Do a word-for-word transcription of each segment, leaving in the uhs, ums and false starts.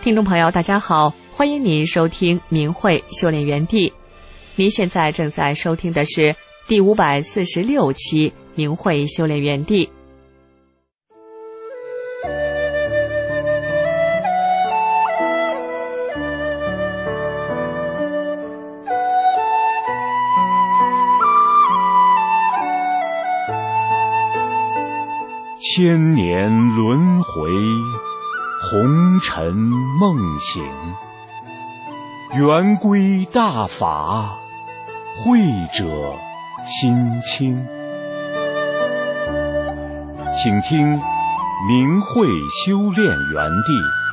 听众朋友大家好，欢迎您收听明慧修炼园地。您现在正在收听的是第五百四十六期明慧修炼园地。 千年轮回，红尘梦醒，圆规大法，慧者心清。请听明慧修炼园地。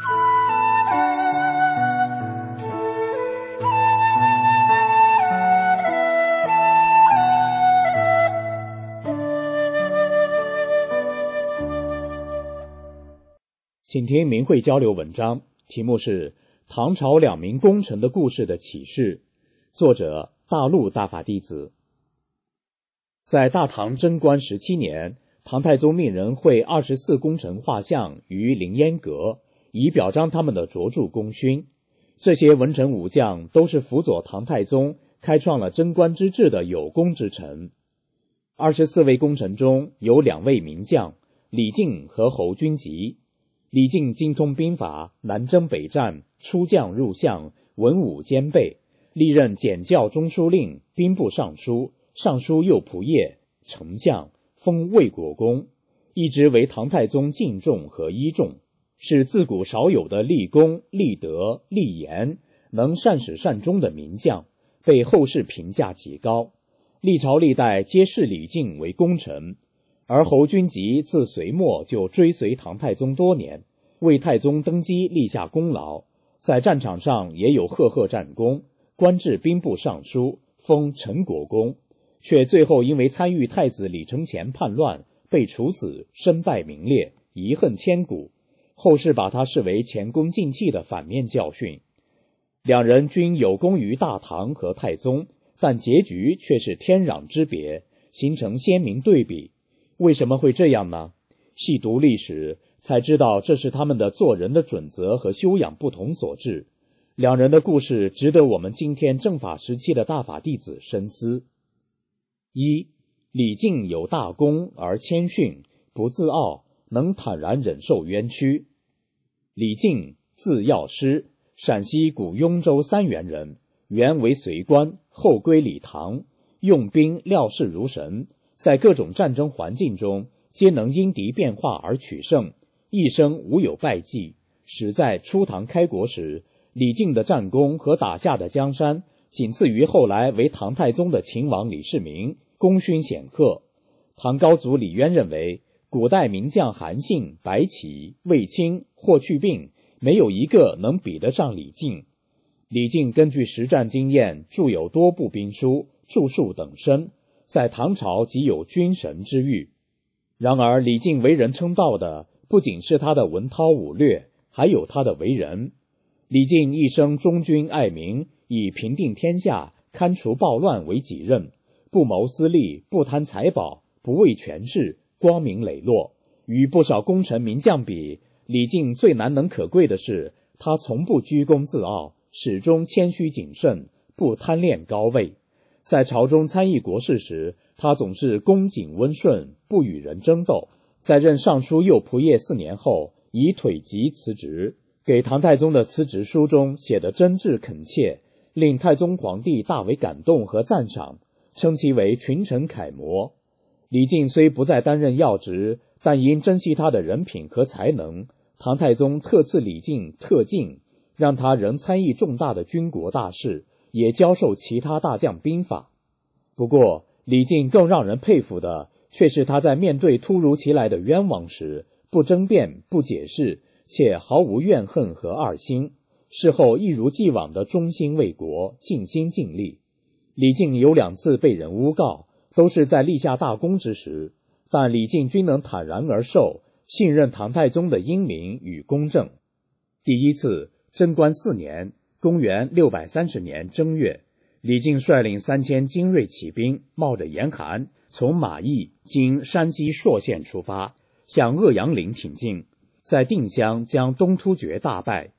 请听明慧交流文章，题目是唐朝两名功臣的故事的启示，作者大陆大法弟子。在大唐贞观十七年，唐太宗命人绘二十四功臣画像于凌烟阁，以表彰他们的卓著功勋。这些文臣武将都是辅佐唐太宗开创了贞观之治的有功之臣。二十四位功臣中有两位名将，李靖和侯君集。李靖精通兵法，南征北战，出将入相，文武兼备，历任检校中书令、兵部尚书、尚书右仆射、丞相，封魏国公，一直为唐太宗敬重和依重，是自古少有的立功、立德、立言，能善始善终的名将，被后世评价极高。历朝历代皆视李靖为功臣。而侯君集自隋末就追随唐太宗多年，为太宗登基立下功劳，在战场上也有赫赫战功，官至兵部尚书，封陈国公，却最后因为参与太子李承乾叛乱被处死，身败名裂，遗恨千古。后世把他视为前功尽弃的反面教训。两人均有功于大唐和太宗，但结局却是天壤之别，形成鲜明对比。为什么会这样呢？细读历史才知道，这是他们的做人的准则和修养不同所致。两人的故事值得我们今天正法时期的大法弟子深思。一、李靖有大功而谦逊，不自傲，能坦然忍受冤屈。李靖字药师，陕西古雍州三原人，原为隋官，后归李唐，用兵料事如神，在各种战争环境中皆能因敌变化而取胜，一生无有败绩。使在初唐开国时，李靖的战功和打下的江山仅次于后来为唐太宗的秦王李世民，功勋显赫。唐高祖李渊认为，古代名将韩信、白起、卫青、霍去病没有一个能比得上李靖。李靖根据实战经验著有多部兵书，著述等身，在唐朝即有军神之誉。然而李靖为人称道的不仅是他的文韬武略，还有他的为人。李靖一生忠君爱民，以平定天下、勘除暴乱为己任，不谋私利，不贪财宝，不为权势，光明磊落。与不少功臣名将比，李靖最难能可贵的是，他从不居功自傲，始终谦虚谨慎，不贪恋高位。在朝中参议国事时，他总是恭谨温顺，不与人争斗。在任尚书右仆射四年后，以腿疾辞职，给唐太宗的辞职书中写得真挚恳切，令太宗皇帝大为感动和赞赏，称其为群臣楷模。李靖虽不再担任要职，但因珍惜他的人品和才能，唐太宗特赐李靖特进，让他仍参议重大的军国大事，也教授其他大将兵法。不过李靖更让人佩服的却是他在面对突如其来的冤枉时，不争辩，不解释，且毫无怨恨和二心，事后一如既往的忠心为国，尽心尽力。李靖有两次被人诬告，都是在立下大功之时，但李靖均能坦然而受，信任唐太宗的英明与公正。第一次，贞观四年，公元六百三十年正月，李靖率领三千精锐骑兵，冒着严寒，从马邑经山西朔县出发，向鄂阳陵挺进，在定襄将东突厥大败。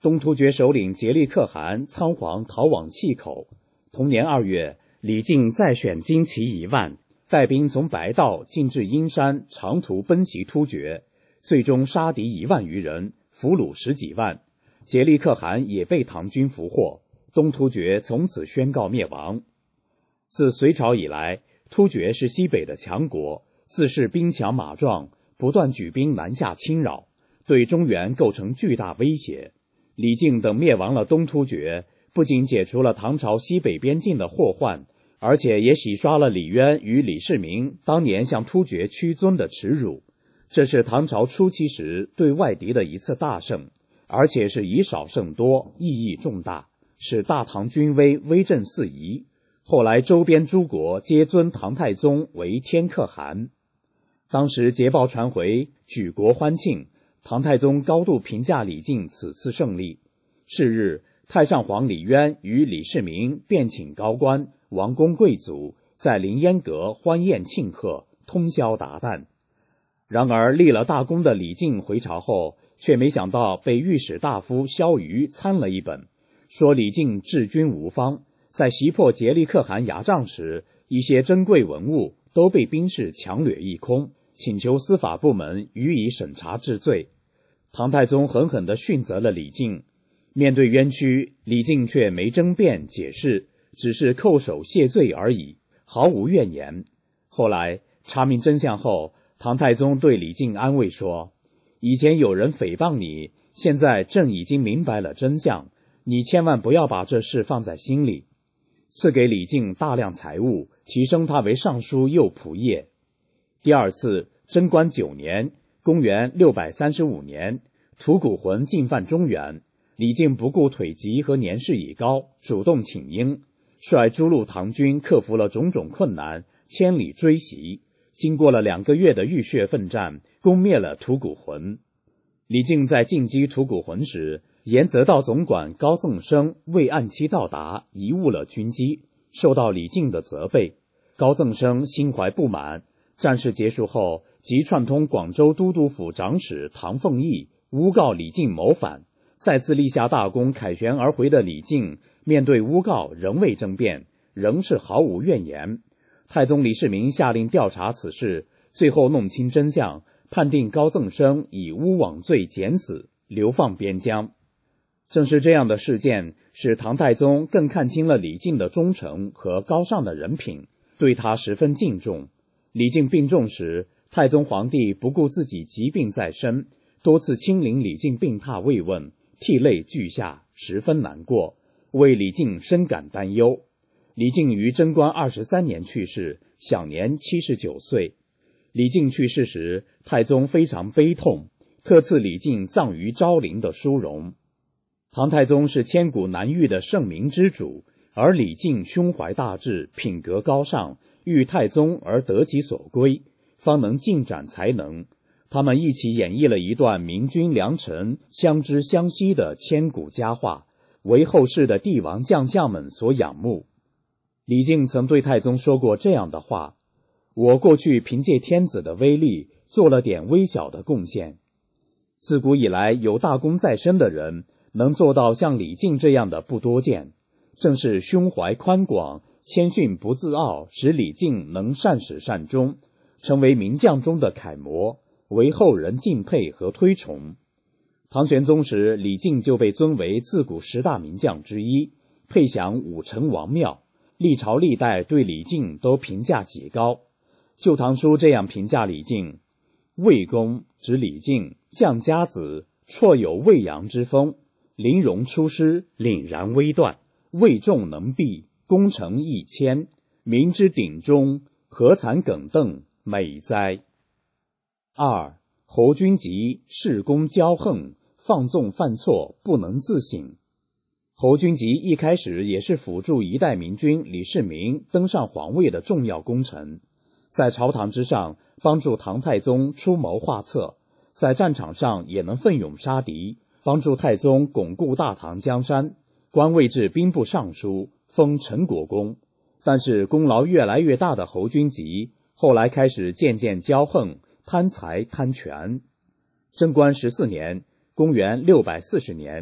东突厥首领颉利可汗仓皇逃往碛口。同年二月，李靖再选精骑一万，带兵从白道进至阴山，长途奔袭突厥，最终杀敌一万余人，俘虏十几万。颉利可汗也被唐军俘获，东突厥从此宣告灭亡。自隋朝以来，突厥是西北的强国，自恃兵强马壮，不断举兵南下侵扰，对中原构成巨大威胁。李靖等灭亡了东突厥，不仅解除了唐朝西北边境的祸患，而且也洗刷了李渊与李世民当年向突厥屈尊的耻辱。这是唐朝初期时对外敌的一次大胜，而且是以少胜多，意义重大，使大唐军威威震四夷。后来周边诸国皆尊唐太宗为天可汗。当时捷报传回，举国欢庆，唐太宗高度评价李靖此次胜利。是日，太上皇李渊与李世民便请高官、王公贵族在凌烟阁欢宴庆贺，通宵达旦。然而立了大功的李靖回朝后，却没想到被御史大夫萧瑜参了一本，说李靖治军无方，在袭破颉利可汗牙帐时，一些珍贵文物都被兵士强掠一空，请求司法部门予以审查治罪。唐太宗狠狠地训责了李靖。面对冤屈，李靖却没争辩解释，只是叩首谢罪而已，毫无怨言。后来查明真相后，唐太宗对李靖安慰说，以前有人诽谤你，现在朕已经明白了真相，你千万不要把这事放在心里。赐给李靖大量财物，提升他为尚书右仆射。第二次，贞观九年，公元六百三十五年，吐谷浑进犯中原，李靖不顾腿疾和年事已高，主动请缨，率诸路唐军克服了种种困难，千里追袭，经过了两个月的浴血奋战，攻灭了吐谷浑。李靖在进击吐谷浑时，沿则道总管高赠生未按期到达，贻误了军机，受到李靖的责备。高赠生心怀不满，战事结束后，即串通广州都督府长史唐凤翼，诬告李靖谋反。再次立下大功，凯旋而回的李靖面对诬告仍未争辩，仍是毫无怨言。太宗李世民下令调查此事，最后弄清真相，判定高赠生以诬枉罪减死，流放边疆。正是这样的事件，使唐太宗更看清了李靖的忠诚和高尚的人品，对他十分敬重。李靖病重时，太宗皇帝不顾自己疾病在身，多次亲临李靖病榻慰问，涕泪俱下，十分难过，为李靖深感担忧。李靖于贞观二十三年去世，享年七十九岁。李靖去世时，太宗非常悲痛，特赐李靖葬于昭陵的殊荣。唐太宗是千古难遇的圣明之主，而李靖胸怀大志，品格高尚，遇太宗而得其所归，方能尽展才能。他们一起演绎了一段明君良臣相知相惜的千古佳话，为后世的帝王将相们所仰慕。李靖曾对太宗说过这样的话：我过去凭借天子的威力，做了点微小的贡献。自古以来，有大功在身的人，能做到像李靖这样的不多见。正是胸怀宽广、谦逊不自傲，使李靖能善始善终，成为名将中的楷模，为后人敬佩和推崇。唐玄宗时，李靖就被尊为自古十大名将之一，配享武成王庙，历朝历代对李靖都评价极高。旧唐书这样评价李靖：魏公指李靖，将家子，绰有魏阳之风，临戎出师，凛然微断，魏众能避，功成益谦，民之鼎中，何惭耿邓，美哉！二，侯君集恃功骄横，放纵犯错，不能自省。侯君集一开始也是辅助一代明君李世民登上皇位的重要功臣，在朝堂之上帮助唐太宗出谋划策，在战场上也能奋勇杀敌，帮助太宗巩固大唐江山，官位至兵部尚书，封陈国公。但是功劳越来越大的侯君集，后来开始渐渐骄横，贪财贪权。贞观十四年，公元六百四十年，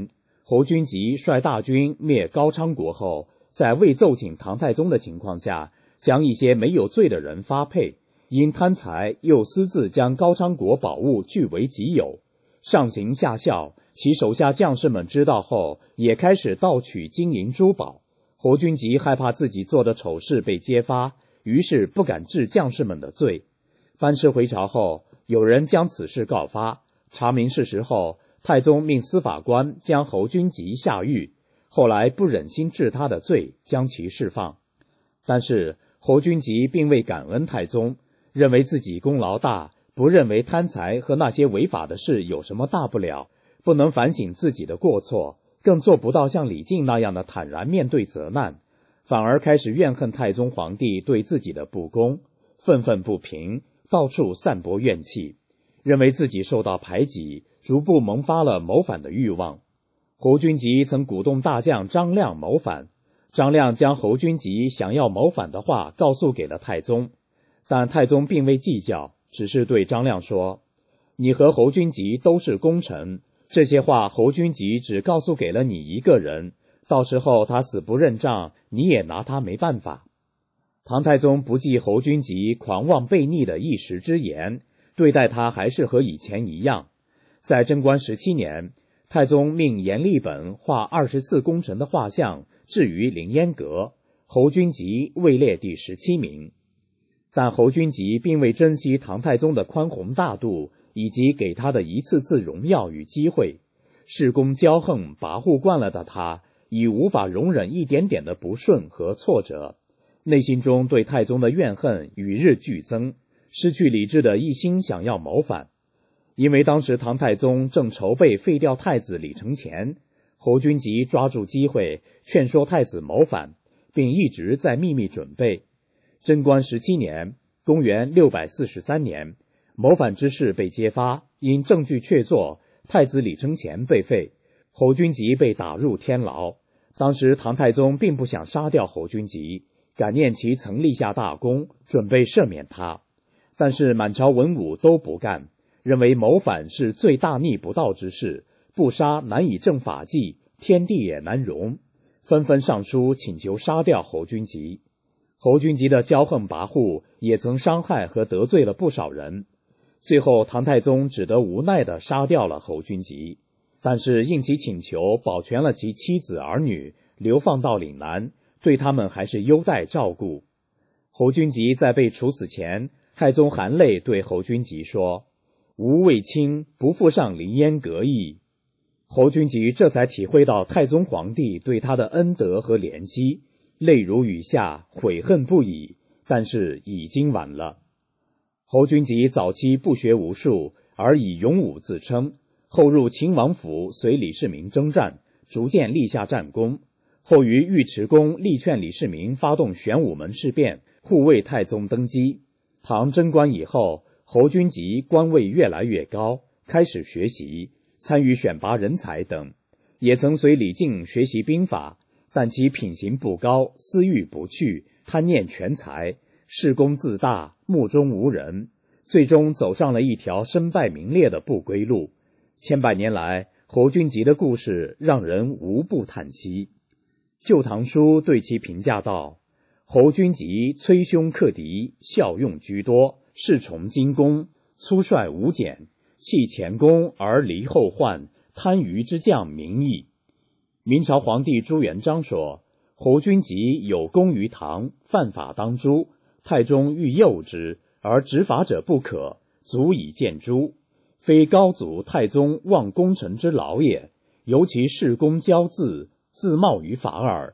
侯君集率大军灭高昌国后，在未奏请唐太宗的情况下，将一些没有罪的人发配，因贪财又私自将高昌国宝物据为己有，上行下效，其手下将士们知道后，也开始盗取金银珠宝。侯君集害怕自己做的丑事被揭发，于是不敢治将士们的罪。班师回朝后，有人将此事告发，查明事实后，太宗命司法官将侯君集下狱，后来不忍心治他的罪，将其释放。但是侯君集并未感恩太宗，认为自己功劳大，不认为贪财和那些违法的事有什么大不了，不能反省自己的过错，更做不到像李靖那样的坦然面对责难，反而开始怨恨太宗皇帝对自己的不公，愤愤不平，到处散播怨气，认为自己受到排挤，逐步萌发了谋反的欲望。侯君集曾鼓动大将张亮谋反，张亮将侯君集想要谋反的话告诉给了太宗，但太宗并未计较，只是对张亮说：“你和侯君集都是功臣，这些话侯君集只告诉给了你一个人，到时候他死不认账，你也拿他没办法。”唐太宗不计侯君集狂妄悖逆的一时之言，对待他还是和以前一样。在贞观十七年，太宗命阎立本画二十四功臣的画像置于凌烟阁，侯君集位列第十七名。但侯君集并未珍惜唐太宗的宽宏大度，以及给他的一次次荣耀与机会。恃功骄横跋扈惯了的他，已无法容忍一点点的不顺和挫折，内心中对太宗的怨恨与日俱增，失去理智的一心想要谋反。因为当时唐太宗正筹备废掉太子李承乾，侯君集抓住机会劝说太子谋反，并一直在秘密准备。贞观十七年，公元六百四十三年，谋反之事被揭发，因证据确凿，太子李承乾被废，侯君集被打入天牢。当时唐太宗并不想杀掉侯君集，感念其曾立下大功，准备赦免他。但是满朝文武都不干，认为谋反是最大逆不道之事，不杀难以正法纪，天地也难容，纷纷上书请求杀掉侯君集。侯君集的骄横跋扈也曾伤害和得罪了不少人，最后唐太宗只得无奈地杀掉了侯君集，但是应其请求保全了其妻子儿女，流放到岭南，对他们还是优待照顾。侯君集在被处死前，太宗含泪对侯君集说：“吾为卿，不负上凌烟阁意。”侯君集这才体会到太宗皇帝对他的恩德和怜惜，泪如雨下，悔恨不已，但是已经晚了。侯君集早期不学无术，而以勇武自称，后入秦王府随李世民征战，逐渐立下战功。后于尉迟恭力劝李世民发动玄武门事变，护卫太宗登基。唐贞观以后，侯君集官位越来越高，开始学习，参与选拔人才等，也曾随李靖学习兵法，但其品行不高，私欲不去，贪念权财，恃功自大，目中无人，最终走上了一条身败名裂的不归路。千百年来，侯君集的故事让人无不叹息。旧唐书对其评价道：侯君集摧凶克敌，效用居多，恃崇精功，粗率无简，弃前功而离后患，贪愚之将名矣。明朝皇帝朱元璋说：侯君集有功于唐，犯法当诛，太宗欲诱之，而执法者不可，足以见诛。非高祖太宗忘功臣之劳也，尤其恃功骄恣，自冒于法耳。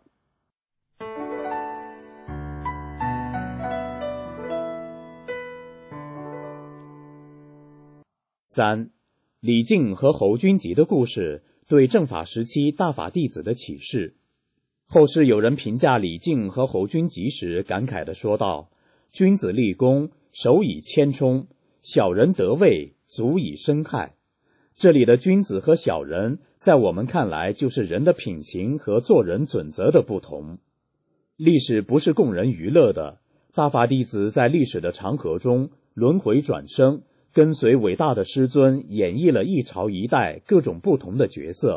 三、李靖和侯君集的故事对正法时期大法弟子的启示。后世有人评价李靖和侯君集时感慨地说道：君子立功，首以谦冲，小人得位，足以生害。这里的君子和小人，在我们看来就是人的品行和做人准则的不同。历史不是供人娱乐的，大法弟子在历史的长河中轮回转生，跟随伟大的师尊演绎了一朝一代各种不同的角色，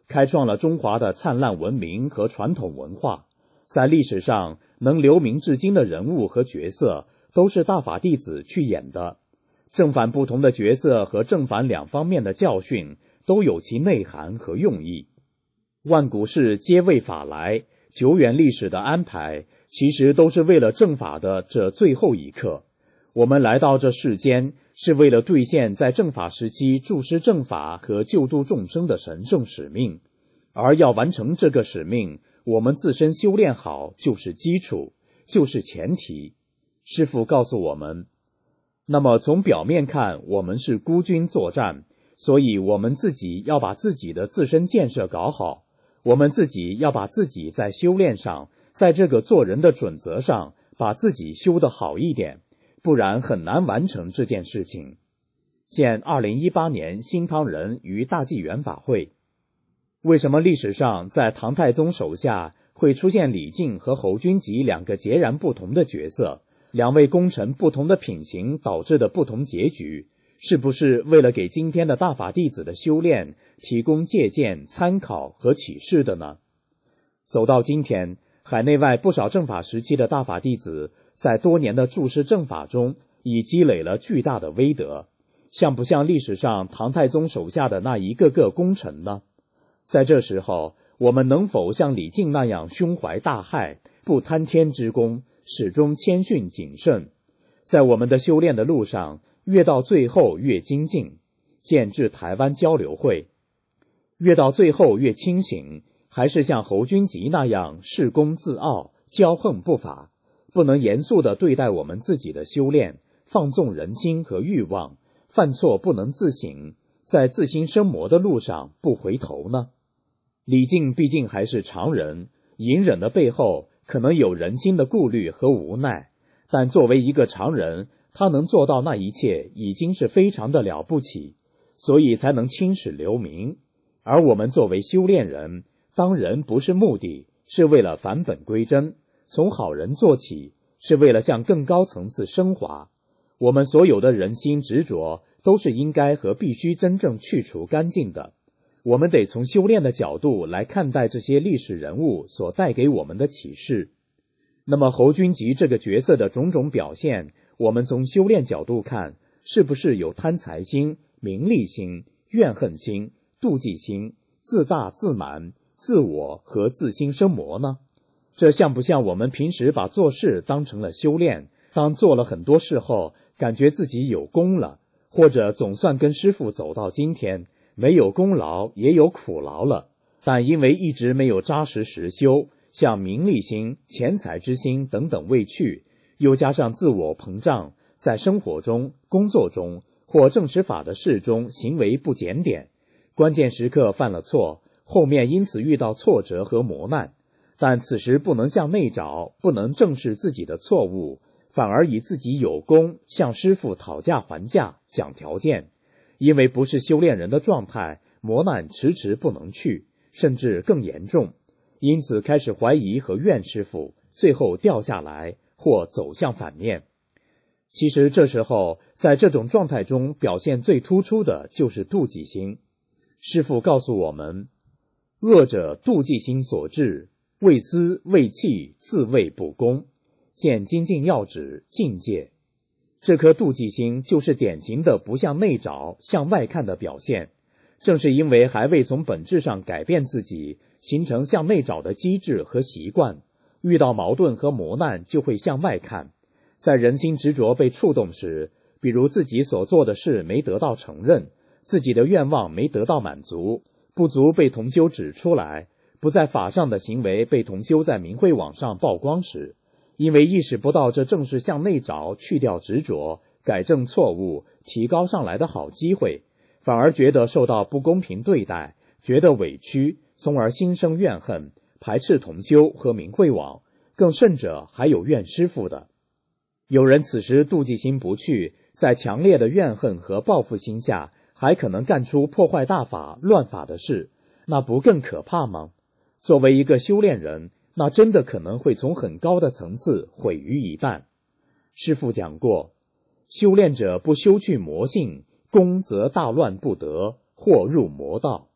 开创了中华的灿烂文明和传统文化。在历史上能留名至今的人物和角色，都是大法弟子去演的。正反不同的角色和正反两方面的教训，都有其内涵和用意。万古事皆为法来，久远历史的安排，其实都是为了正法的这最后一刻。我们来到这世间，是为了兑现在正法时期注释正法和救度众生的神圣使命。而要完成这个使命，我们自身修炼好就是基础，就是前提。师父告诉我们，那么从表面看，我们是孤军作战，所以我们自己要把自己的自身建设搞好，我们自己要把自己在修炼上，在这个做人的准则上，把自己修得好一点，不然很难完成这件事情。见二零一八年新唐人于大纪元法会。为什么历史上在唐太宗手下会出现李靖和侯君集两个截然不同的角色，两位功臣不同的品行导致的不同结局，是不是为了给今天的大法弟子的修炼提供借鉴、参考和启示的呢？走到今天，海内外不少正法时期的大法弟子在多年的注释正法中已积累了巨大的威德，像不像历史上唐太宗手下的那一个个功臣呢？在这时候，我们能否像李靖那样胸怀大海，不贪天之功，始终谦逊谨慎？在我们的修炼的路上，越到最后越精进。见至台湾交流会，越到最后越清醒，还是像侯君集那样恃功自傲，骄横不法，不能严肃地对待我们自己的修炼，放纵人心和欲望，犯错不能自省，在自心生魔的路上不回头呢？李靖毕竟还是常人，隐忍的背后可能有人心的顾虑和无奈，但作为一个常人，他能做到那一切已经是非常的了不起，所以才能青史留名。而我们作为修炼人，当人不是目的，是为了返本归真，从好人做起，是为了向更高层次升华。我们所有的人心执着，都是应该和必须真正去除干净的。我们得从修炼的角度来看待这些历史人物所带给我们的启示。那么侯君集这个角色的种种表现，我们从修炼角度看，是不是有贪财心、名利心、怨恨心、妒忌心、自大自满、自我和自心生魔呢？这像不像我们平时把做事当成了修炼，当做了很多事后，感觉自己有功了，或者总算跟师父走到今天，没有功劳也有苦劳了，但因为一直没有扎实实修，像名利心、钱财之心等等未去，又加上自我膨胀，在生活中、工作中或正持法的事中行为不检点，关键时刻犯了错，后面因此遇到挫折和磨难，但此时不能向内找，不能正视自己的错误，反而以自己有功向师父讨价还价，讲条件。因为不是修炼人的状态，磨难迟迟不能去，甚至更严重，因此开始怀疑和怨师父，最后掉下来或走向反面。其实这时候，在这种状态中表现最突出的就是妒忌心。师父告诉我们，恶者妒忌心所致，为私为气，自谓不公。见精进要旨境界。这颗妒忌心就是典型的不向内找，向外看的表现。正是因为还未从本质上改变自己，形成向内找的机制和习惯，遇到矛盾和磨难就会向外看。在人心执着被触动时，比如自己所做的事没得到承认，自己的愿望没得到满足，不足被同修指出来，不在法上的行为被同修在明慧网上曝光时，因为意识不到这正是向内找，去掉执着，改正错误，提高上来的好机会，反而觉得受到不公平对待，觉得委屈，从而心生怨恨，排斥同修和明慧网，更甚者还有怨师父的。有人此时妒忌心不去，在强烈的怨恨和报复心下，还可能干出破坏大法、乱法的事，那不更可怕吗？作为一个修炼人，那真的可能会从很高的层次毁于一旦。师父讲过，修炼者不修去魔性，功则大乱不得，或入魔道。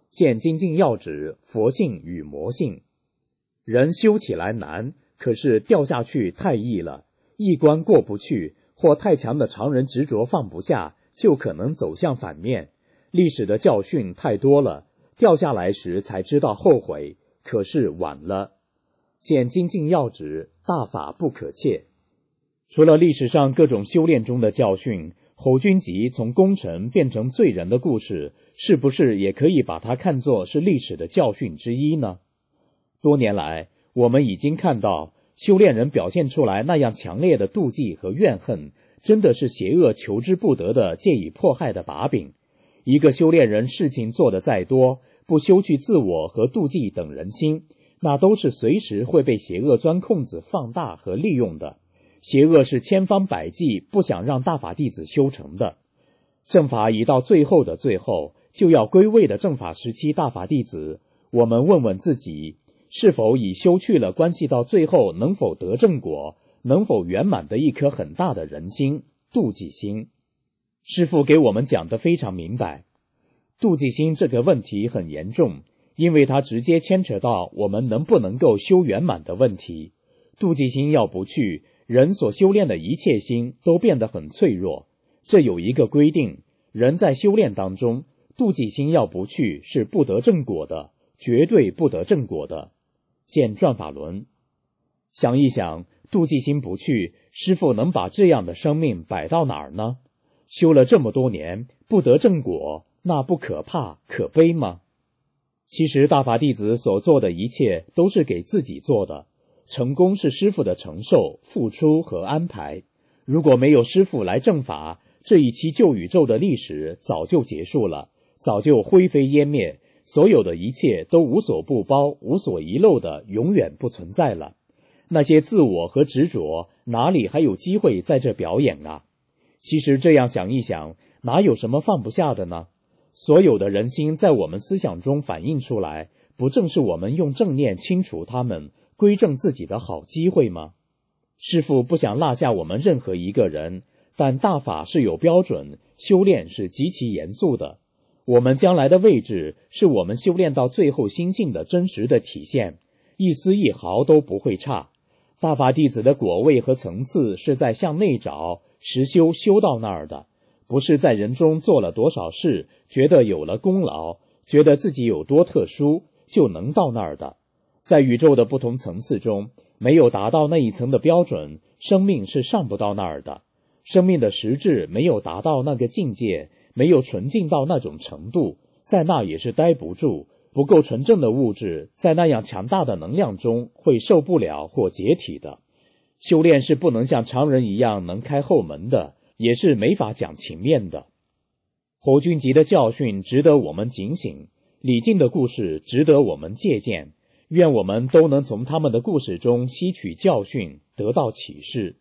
见精进要旨，佛性与魔性。人修起来难，可是掉下去太易了，一关过不去，或太强的常人执着放不下，就可能走向反面。历史的教训太多了，掉下来时才知道后悔，可是晚了。见精进要旨，大法不可窃。除了历史上各种修炼中的教训，侯君集从功臣变成罪人的故事，是不是也可以把它看作是历史的教训之一呢？多年来，我们已经看到修炼人表现出来那样强烈的妒忌和怨恨，真的是邪恶求之不得的借以迫害的把柄。一个修炼人事情做得再多，不修去自我和妒忌等人心，那都是随时会被邪恶钻空子放大和利用的。邪恶是千方百计不想让大法弟子修成的。正法已到最后的最后，就要归位的正法时期大法弟子，我们问问自己，是否已修去了关系到最后能否得正果，能否圆满的一颗很大的人心，妒忌心。师父给我们讲得非常明白，妒忌心这个问题很严重，因为它直接牵扯到我们能不能够修圆满的问题。妒忌心要不去，人所修炼的一切心都变得很脆弱。这有一个规定，人在修炼当中，妒忌心要不去是不得正果的，绝对不得正果的。见转法轮。想一想，妒忌心不去，师父能把这样的生命摆到哪儿呢？修了这么多年，不得正果，那不可怕可悲吗？其实大法弟子所做的一切都是给自己做的，成功是师父的承受、付出和安排。如果没有师父来正法，这一期旧宇宙的历史早就结束了，早就灰飞烟灭，所有的一切都无所不包、无所遗漏的永远不存在了。那些自我和执着哪里还有机会在这表演啊？其实这样想一想，哪有什么放不下的呢？所有的人心在我们思想中反映出来，不正是我们用正念清除它们，归正自己的好机会吗？师父不想落下我们任何一个人，但大法是有标准，修炼是极其严肃的。我们将来的位置是我们修炼到最后心性的真实的体现，一丝一毫都不会差。大法弟子的果位和层次是在向内找，实修修到那儿的，不是在人中做了多少事，觉得有了功劳，觉得自己有多特殊，就能到那儿的。在宇宙的不同层次中，没有达到那一层的标准，生命是上不到那儿的。生命的实质没有达到那个境界，没有纯净到那种程度，在那也是待不住。不够纯正的物质在那样强大的能量中会受不了或解体的。修炼是不能像常人一样能开后门的，也是没法讲情面的。侯君集的教训值得我们警醒，李靖的故事值得我们借鉴，愿我们都能从他们的故事中吸取教训，得到启示。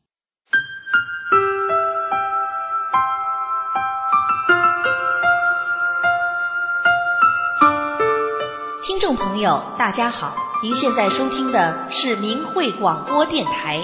听众朋友大家好，您现在收听的是明慧广播电台。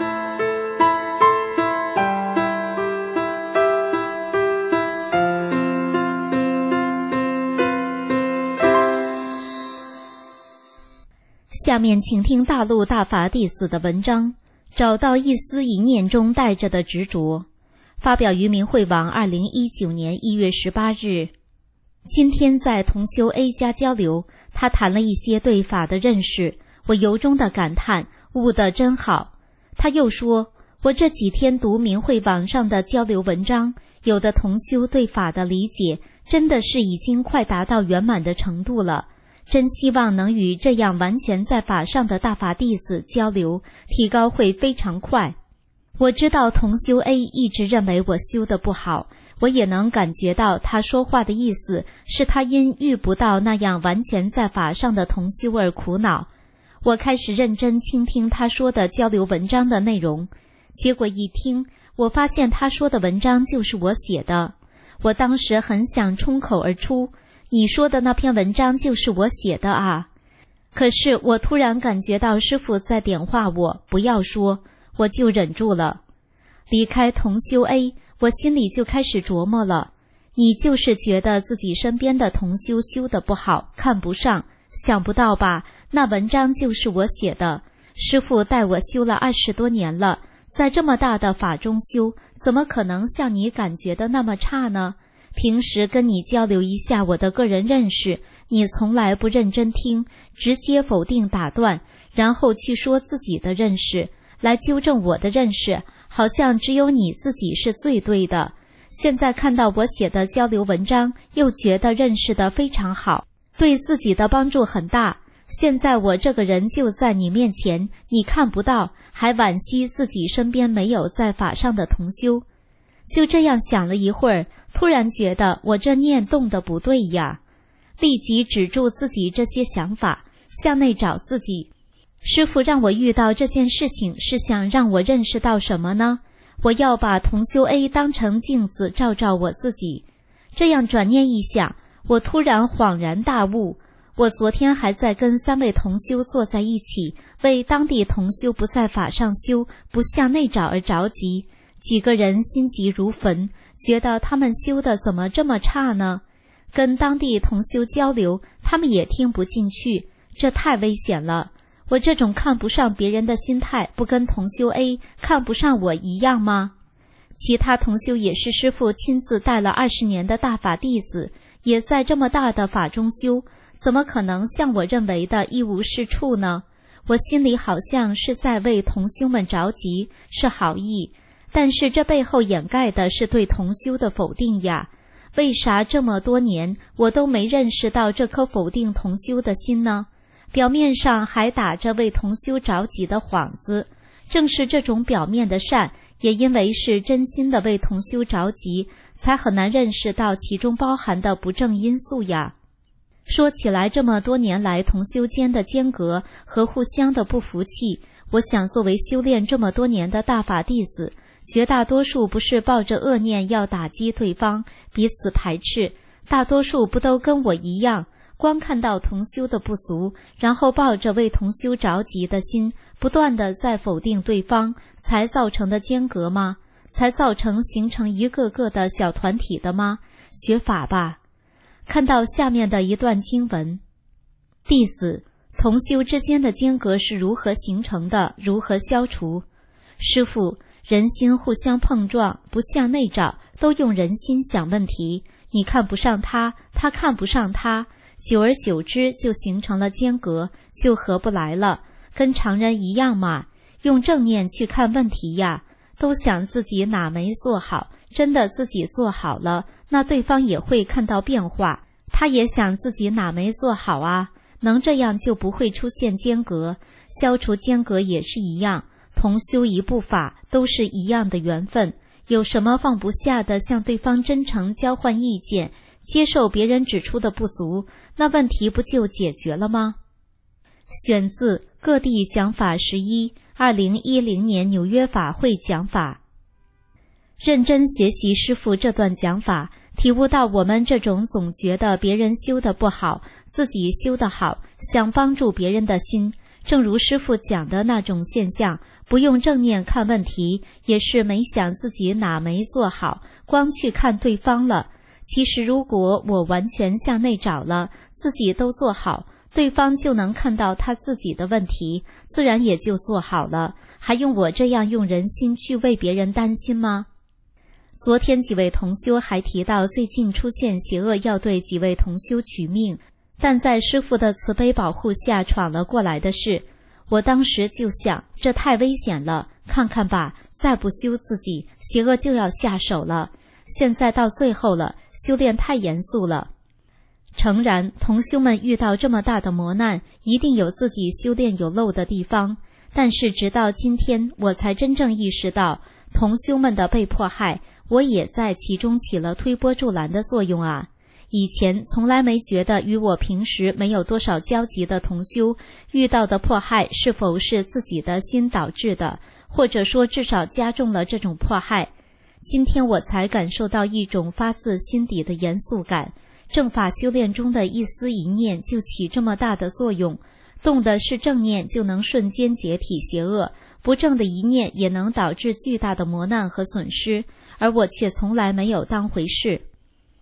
下面请听大陆大法弟子的文章，找到一丝一念中带着的执着，发表于明慧网二零一九年一月十八日。今天在同修 A 家交流，他谈了一些对法的认识，我由衷的感叹，悟得真好。他又说，我这几天读明慧网上的交流文章，有的同修对法的理解真的是已经快达到圆满的程度了，真希望能与这样完全在法上的大法弟子交流，提高会非常快。我知道同修 A 一直认为我修得不好，我也能感觉到他说话的意思是他因遇不到那样完全在法上的同修而苦恼。我开始认真倾听他说的交流文章的内容，结果一听，我发现他说的文章就是我写的。我当时很想冲口而出，你说的那篇文章就是我写的啊！可是我突然感觉到师父在点化我，不要说，我就忍住了。离开同修 A， 我心里就开始琢磨了， 你就是觉得自己身边的同修修得不好，看不上，想不到吧？那文章就是我写的。师父带我修了二十多年了，在这么大的法中修，怎么可能像你感觉的那么差呢？平时跟你交流一下我的个人认识，你从来不认真听，直接否定打断，然后去说自己的认识，来纠正我的认识，好像只有你自己是最对的。现在看到我写的交流文章，又觉得认识的非常好，对自己的帮助很大。现在我这个人就在你面前，你看不到，还惋惜自己身边没有在法上的同修。就这样想了一会儿，突然觉得我这念动的不对呀，立即止住自己这些想法，向内找自己。师父让我遇到这件事情，是想让我认识到什么呢？我要把同修 A 当成镜子照照我自己。这样转念一想，我突然恍然大悟。我昨天还在跟三位同修坐在一起，为当地同修不在法上修，不向内找而着急。几个人心急如焚，觉得他们修的怎么这么差呢？跟当地同修交流，他们也听不进去，这太危险了。我这种看不上别人的心态，不跟同修 A 看不上我一样吗？其他同修也是师父亲自带了二十年的大法弟子，也在这么大的法中修，怎么可能像我认为的一无是处呢？我心里好像是在为同修们着急，是好意，但是这背后掩盖的是对同修的否定呀。为啥这么多年我都没认识到这颗否定同修的心呢？表面上还打着为同修着急的幌子，正是这种表面的善，也因为是真心的为同修着急，才很难认识到其中包含的不正因素呀。说起来，这么多年来同修间的间隔和互相的不服气，我想作为修炼这么多年的大法弟子，绝大多数不是抱着恶念要打击对方，彼此排斥，大多数不都跟我一样，光看到同修的不足，然后抱着为同修着急的心，不断地在否定对方，才造成的间隔吗？才造成形成一个个的小团体的吗？学法吧。看到下面的一段经文，弟子，同修之间的间隔是如何形成的，如何消除？师父，人心互相碰撞，不向内找，都用人心想问题，你看不上他，他看不上他，久而久之就形成了间隔，就合不来了，跟常人一样嘛，用正念去看问题呀，都想自己哪没做好，真的自己做好了，那对方也会看到变化，他也想自己哪没做好啊，能这样就不会出现间隔，消除间隔也是一样，同修一部法都是一样的缘分，有什么放不下的向对方真诚交换意见，接受别人指出的不足，那问题不就解决了吗？选自各地讲法十一，二零一零年纽约法会讲法。认真学习师父这段讲法，体悟到我们这种总觉得别人修得不好，自己修得好，想帮助别人的心，正如师父讲的那种现象，不用正念看问题，也是没想自己哪没做好，光去看对方了。其实如果我完全向内找了，自己都做好，对方就能看到他自己的问题，自然也就做好了，还用我这样用人心去为别人担心吗？昨天几位同修还提到最近出现邪恶要对几位同修取命，但在师父的慈悲保护下闯了过来的事。我当时就想，这太危险了，看看吧，再不修自己，邪恶就要下手了。现在到最后了，修炼太严肃了。诚然，同修们遇到这么大的磨难，一定有自己修炼有漏的地方，但是直到今天，我才真正意识到，同修们的被迫害，我也在其中起了推波助澜的作用啊。以前从来没觉得与我平时没有多少交集的同修遇到的迫害是否是自己的心导致的，或者说至少加重了这种迫害。今天我才感受到一种发自心底的严肃感，正法修炼中的一丝一念就起这么大的作用，动的是正念就能瞬间解体邪恶，不正的一念也能导致巨大的磨难和损失，而我却从来没有当回事。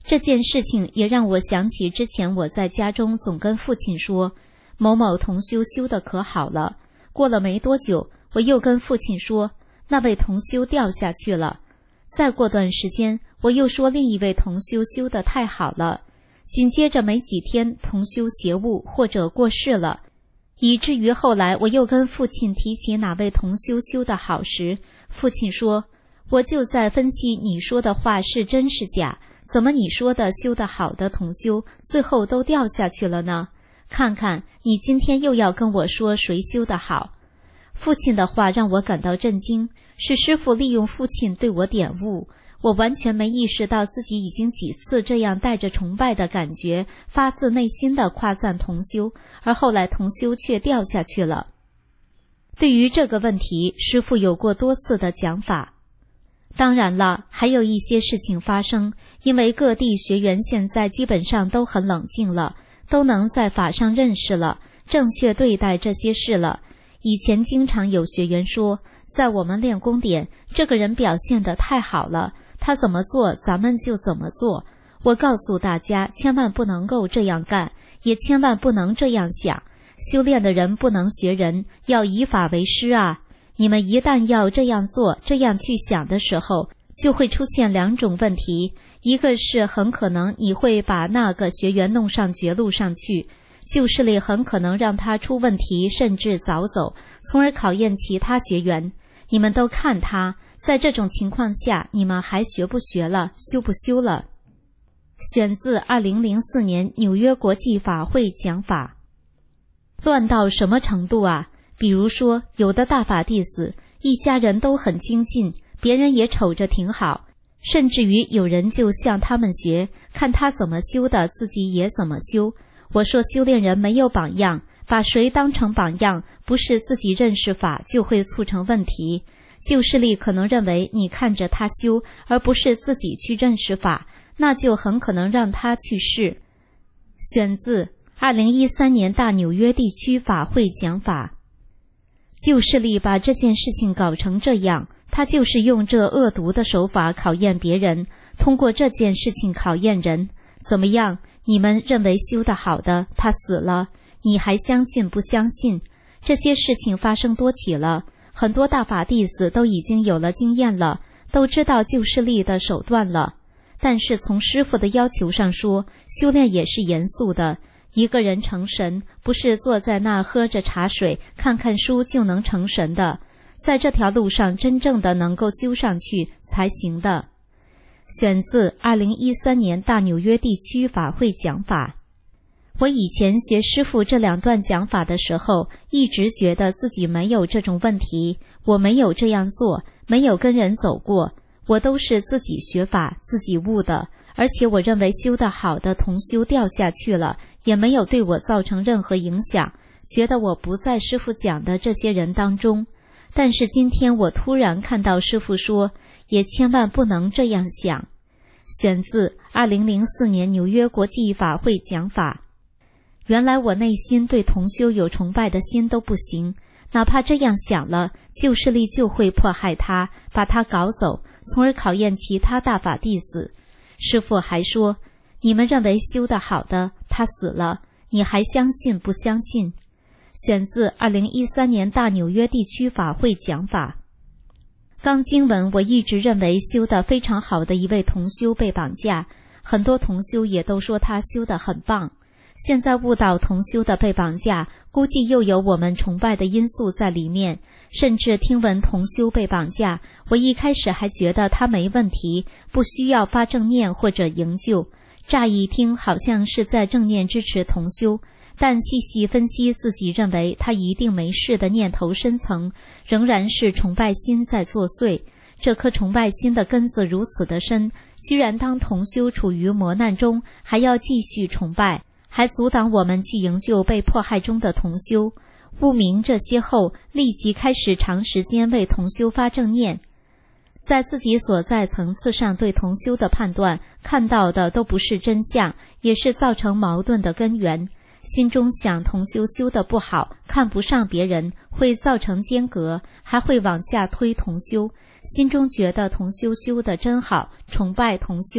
这件事情也让我想起之前我在家中总跟父亲说，某某同修修得可好了。过了没多久，我又跟父亲说，那位同修掉下去了。再过段时间，我又说另一位同修修得太好了。紧接着没几天，同修邪误或者过世了，以至于后来我又跟父亲提起哪位同修修得好时，父亲说，我就在分析你说的话是真是假，怎么你说的修得好的同修最后都掉下去了呢？看看你今天又要跟我说谁修得好。父亲的话让我感到震惊，是师父利用父亲对我点悟。我完全没意识到自己已经几次这样带着崇拜的感觉，发自内心的夸赞同修，而后来同修却掉下去了。对于这个问题，师父有过多次的讲法。当然了，还有一些事情发生，因为各地学员现在基本上都很冷静了，都能在法上认识了，正确对待这些事了。以前经常有学员说，在我们练功点，这个人表现得太好了，他怎么做咱们就怎么做。我告诉大家，千万不能够这样干，也千万不能这样想。修炼的人不能学人，要以法为师啊。你们一旦要这样做，这样去想的时候，就会出现两种问题。一个是很可能你会把那个学员弄上绝路上去，旧势力很可能让他出问题，甚至早走，从而考验其他学员。你们都看他，在这种情况下，你们还学不学了，修不修了？选自二零零四年纽约国际法会讲法。乱到什么程度啊？比如说，有的大法弟子一家人都很精进，别人也瞅着挺好，甚至于有人就向他们学，看他怎么修的，自己也怎么修。我说修炼人没有榜样，把谁当成榜样，不是自己认识法，就会促成问题。旧势力可能认为你看着他修，而不是自己去认识法，那就很可能让他去世。选自二零一三年大纽约地区法会讲法。旧势力把这件事情搞成这样，他就是用这恶毒的手法考验别人，通过这件事情考验人。怎么样？你们认为修得好的，他死了，你还相信不相信？这些事情发生多起了，很多大法弟子都已经有了经验了，都知道旧势力的手段了。但是从师父的要求上说，修炼也是严肃的。一个人成神，不是坐在那喝着茶水看看书就能成神的，在这条路上真正的能够修上去才行的。选自二零一三年大纽约地区法会讲法。我以前学师父这两段讲法的时候，一直觉得自己没有这种问题，我没有这样做，没有跟人走过，我都是自己学法自己悟的，而且我认为修得好的同修掉下去了，也没有对我造成任何影响，觉得我不在师父讲的这些人当中。但是今天我突然看到师父说，也千万不能这样想。选自二零零四年纽约国际法会讲法。原来我内心对同修有崇拜的心都不行，哪怕这样想了，旧势力就会迫害他，把他搞走，从而考验其他大法弟子。师父还说，你们认为修得好的，他死了，你还相信不相信？选自二零一三年大纽约地区法会讲法。刚经文我一直认为修得非常好的一位同修被绑架，很多同修也都说他修得很棒。现在悟到同修的被绑架，估计又有我们崇拜的因素在里面。甚至听闻同修被绑架，我一开始还觉得他没问题，不需要发正念或者营救。乍一听好像是在正念支持同修，但细细分析，自己认为他一定没事的念头深层，仍然是崇拜心在作祟。这颗崇拜心的根子如此的深，居然当同修处于磨难中，还要继续崇拜，还阻挡我们去营救被迫害中的同修。悟明这些后，立即开始长时间为同修发正念。在自己所在层次上对同修的判断，看到的都不是真相，也是造成矛盾的根源。心中想同修修得不好，看不上别人，会造成间隔，还会往下推同修。心中觉得同修修得真好，崇拜同修，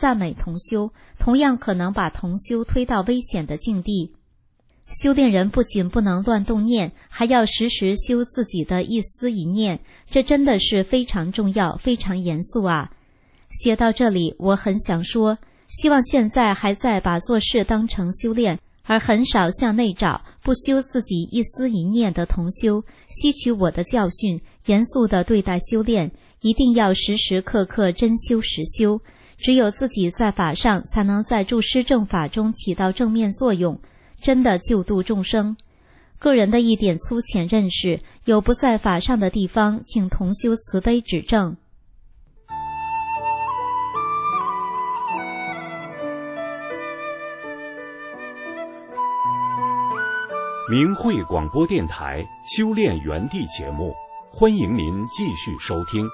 赞美同修，同样可能把同修推到危险的境地。修炼人不仅不能乱动念，还要时时修自己的一思一念，这真的是非常重要，非常严肃啊。写到这里，我很想说，希望现在还在把做事当成修炼，而很少向内找，不修自己一思一念的同修，吸取我的教训，严肃地对待修炼，一定要时时刻刻真修实修。只有自己在法上，才能在助施正法中起到正面作用，真的救度众生。个人的一点粗浅认识，有不在法上的地方，请同修慈悲指正。 明慧广播电台修炼园地节目，欢迎您继续收听。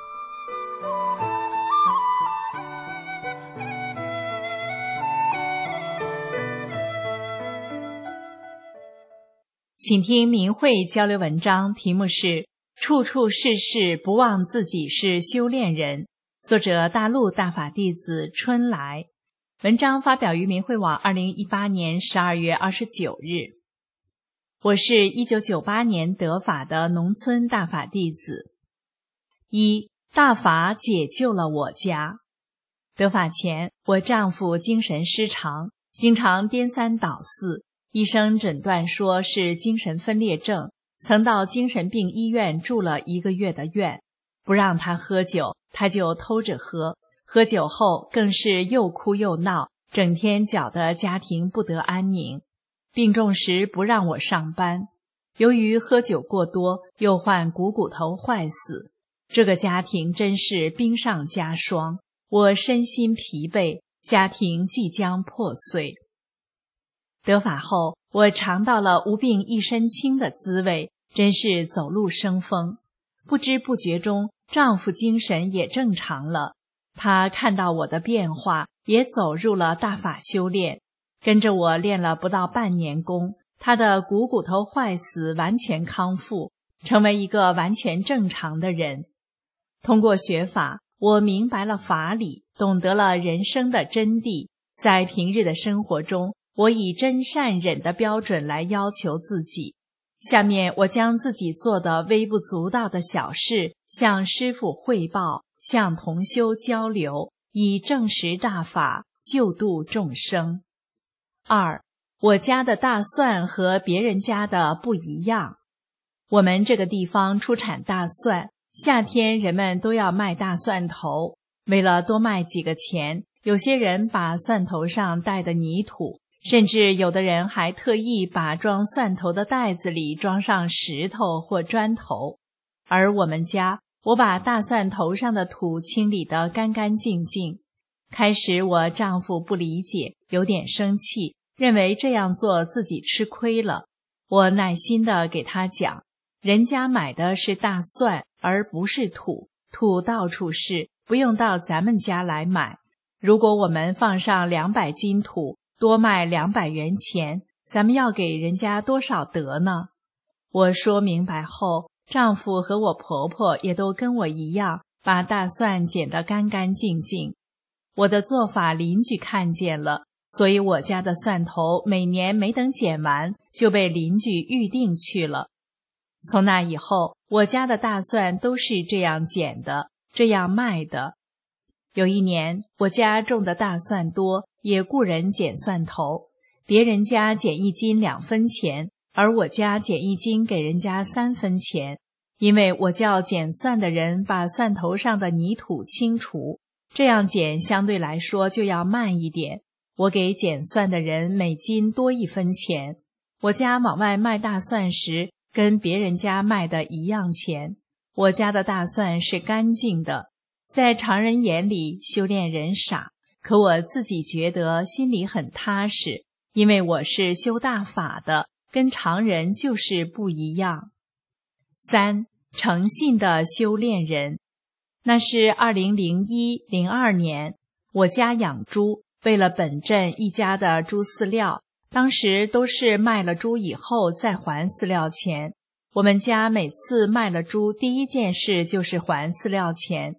请听明慧交流文章，题目是处处事事不忘自己是修炼人，作者大陆大法弟子春来。文章发表于明慧网二零一八年十二月二十九日。我是一九九八年得法的农村大法弟子。一，大法解救了我家。得法前，我丈夫精神失常，经常颠三倒四，医生诊断说是精神分裂症，曾到精神病医院住了一个月的院。不让他喝酒，他就偷着喝，喝酒后更是又哭又闹，整天搅得家庭不得安宁。病重时不让我上班，由于喝酒过多，又患股骨头坏死，这个家庭真是冰上加霜，我身心疲惫，家庭即将破碎。得法后，我尝到了无病一身轻的滋味，真是走路生风。不知不觉中，丈夫精神也正常了，他看到我的变化，也走入了大法修炼。跟着我练了不到半年功，他的股骨头坏死完全康复，成为一个完全正常的人。通过学法，我明白了法理，懂得了人生的真谛。在平日的生活中，我以真善忍的标准来要求自己。下面我将自己做的微不足道的小事向师父汇报，向同修交流，以证实大法，救度众生。二，我家的大蒜和别人家的不一样。我们这个地方出产大蒜，夏天人们都要卖大蒜头，为了多卖几个钱，有些人把蒜头上带的泥土，甚至有的人还特意把装蒜头的袋子里装上石头或砖头。而我们家，我把大蒜头上的土清理得干干净净。开始我丈夫不理解，有点生气，认为这样做自己吃亏了。我耐心地给他讲，人家买的是大蒜，而不是土，土到处是，不用到咱们家来买。如果我们放上两百斤土，多卖两百元钱，咱们要给人家多少得呢？我说明白后，丈夫和我婆婆也都跟我一样，把大蒜捡得干干净净。我的做法邻居看见了，所以我家的蒜头每年没等捡完，就被邻居预定去了。从那以后，我家的大蒜都是这样捡的，这样卖的。有一年，我家种的大蒜多，也雇人捡蒜头，别人家捡一斤两分钱，而我家捡一斤给人家三分钱，因为我叫捡蒜的人把蒜头上的泥土清除，这样捡相对来说就要慢一点。我给捡蒜的人每斤多一分钱，我家往外卖大蒜时，跟别人家卖的一样钱。我家的大蒜是干净的，在常人眼里修炼人傻，可我自己觉得心里很踏实，因为我是修大法的，跟常人就是不一样。三，诚信的修炼人。那是二零零一、零二年，我家养猪，为了本镇一家的猪饲料，当时都是卖了猪以后再还饲料钱。我们家每次卖了猪，第一件事就是还饲料钱。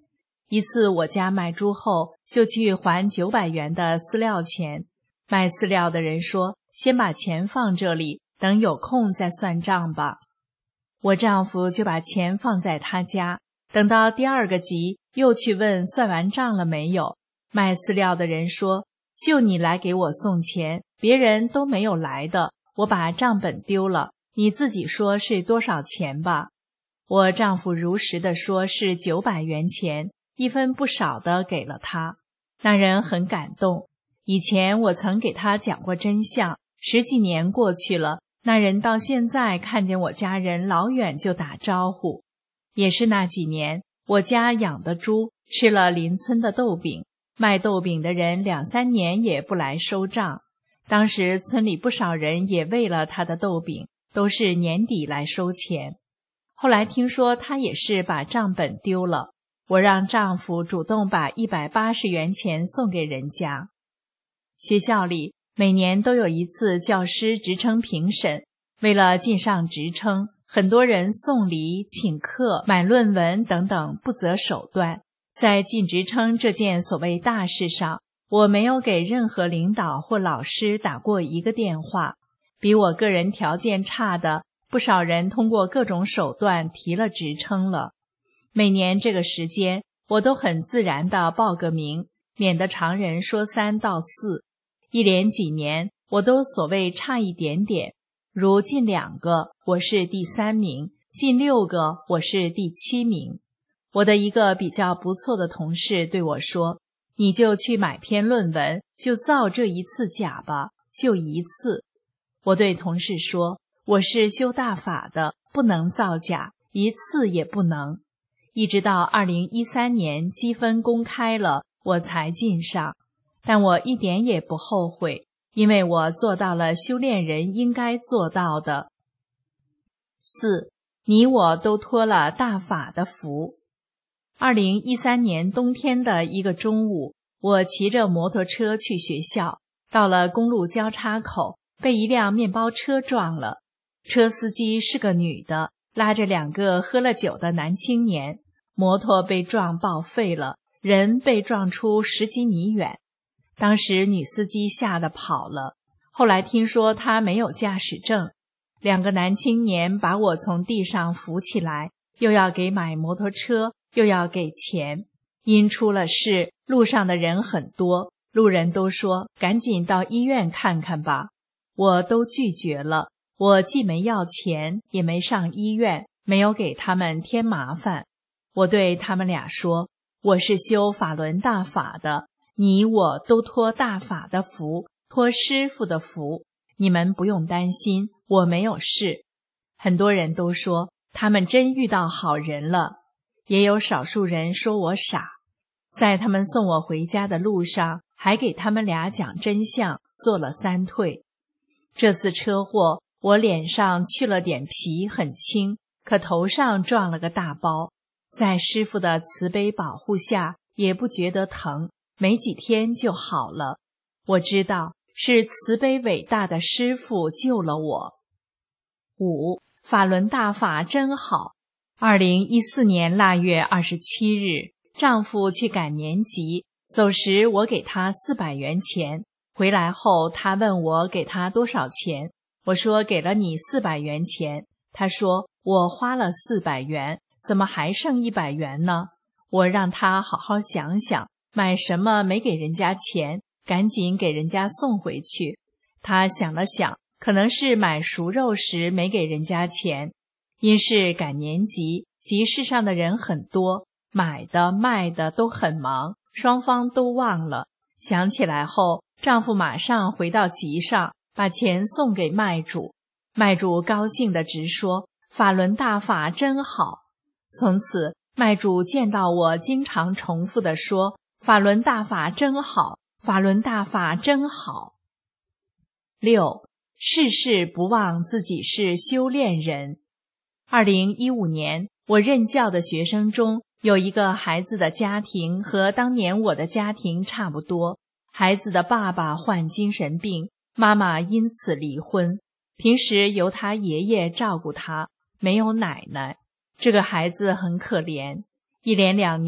一次我家卖猪后，就去还九百元的饲料钱。卖饲料的人说，先把钱放这里，等有空再算账吧。我丈夫就把钱放在他家，等到第二个集，又去问算完账了没有。卖饲料的人说，就你来给我送钱，别人都没有来的，我把账本丢了，你自己说是多少钱吧。我丈夫如实地说是九百元钱，一分不少的给了他。那人很感动。以前我曾给他讲过真相，十几年过去了，那人到现在看见我家人老远就打招呼。也是那几年，我家养的猪吃了邻村的豆饼，卖豆饼的人两三年也不来收账。当时村里不少人也为了他的豆饼，都是年底来收钱。后来听说他也是把账本丢了，我让丈夫主动把一百八十元钱送给人家。学校里每年都有一次教师职称评审，为了进上职称，很多人送礼、请客、买论文等等不择手段。在进职称这件所谓大事上，我没有给任何领导或老师打过一个电话。比我个人条件差的，不少人通过各种手段提了职称了。每年这个时间，我都很自然地报个名，免得常人说三道四。一连几年，我都所谓差一点点，如进两个，我是第三名；进六个，我是第七名。我的一个比较不错的同事对我说，你就去买篇论文，就造这一次假吧，就一次。我对同事说，我是修大法的，不能造假，一次也不能。一直到二零一三年积分公开了，我才进上。但我一点也不后悔，因为我做到了修炼人应该做到的。四，你我都托了大法的福。二零一三年冬天的一个中午，我骑着摩托车去学校，到了公路交叉口，被一辆面包车撞了。车司机是个女的，拉着两个喝了酒的男青年，摩托被撞报废了，人被撞出十几米远。当时女司机吓得跑了，后来听说她没有驾驶证。两个男青年把我从地上扶起来，又要给买摩托车，又要给钱。因出了事，路上的人很多，路人都说赶紧到医院看看吧。我都拒绝了，我既没要钱，也没上医院，没有给他们添麻烦。我对他们俩说，我是修法轮大法的，你我都托大法的福，托师父的福，你们不用担心，我没有事。很多人都说他们真遇到好人了，也有少数人说我傻。在他们送我回家的路上，还给他们俩讲真相，做了三退。这次车祸，我脸上去了点皮，很轻，可头上撞了个大包，在师父的慈悲保护下，也不觉得疼。没几天就好了，我知道是慈悲伟大的师父救了我。五，法轮大法真好。二零一四年腊月二十七日，丈夫去赶年集，走时我给他四百元钱，回来后他问我给他多少钱，我说给了你四百元钱，他说我花了四百元，怎么还剩一百元呢？我让他好好想想。买什么没给人家钱，赶紧给人家送回去。他想了想，可能是买熟肉时没给人家钱。因是赶年集，集市上的人很多，买的卖的都很忙，双方都忘了。想起来后，丈夫马上回到集上，把钱送给卖主。卖主高兴地直说，法轮大法真好。从此卖主见到我经常重复地说，法轮大法真好，法轮大法真好。六，事事不忘自己是修炼人。二零一五年，我任教的学生中，有一个孩子的家庭和当年我的家庭差不多。孩子的爸爸患精神病，妈妈因此离婚，平时由他爷爷照顾他，没有奶奶。这个孩子很可怜，一连两年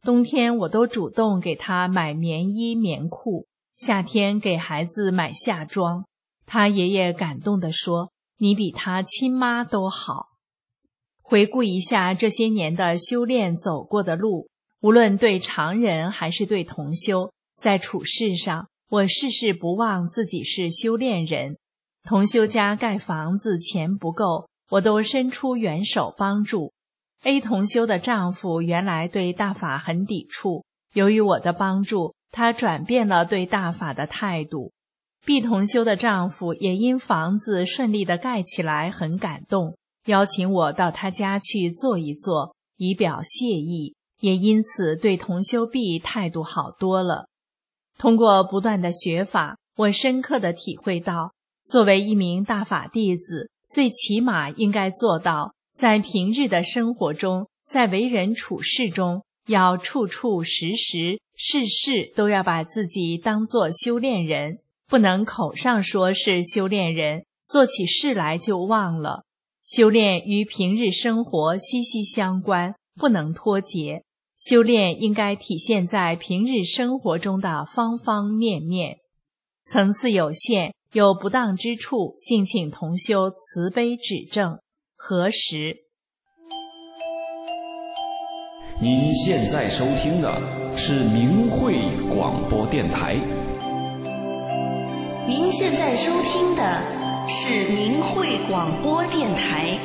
冬天我都主动给他买棉衣棉裤，夏天给孩子买夏装。他爷爷感动地说，你比他亲妈都好。回顾一下这些年的修炼走过的路，无论对常人还是对同修，在处事上我事事不忘自己是修炼人。同修家盖房子钱不够，我都伸出援手帮助。A 同修的丈夫原来对大法很抵触，由于我的帮助，他转变了对大法的态度。B 同修的丈夫也因房子顺利地盖起来很感动，邀请我到他家去坐一坐，以表谢意，也因此对同修 B 态度好多了。通过不断的学法，我深刻地体会到，作为一名大法弟子，最起码应该做到在平日的生活中，在为人处事中，要处处时时事事都要把自己当作修炼人，不能口上说是修炼人，做起事来就忘了。修炼与平日生活息息相关，不能脱节。修炼应该体现在平日生活中的方方面面。层次有限，有不当之处，敬请同修慈悲指正。何时？ 您现在收听的是明慧广播电台。 您现在收听的是明慧广播电台。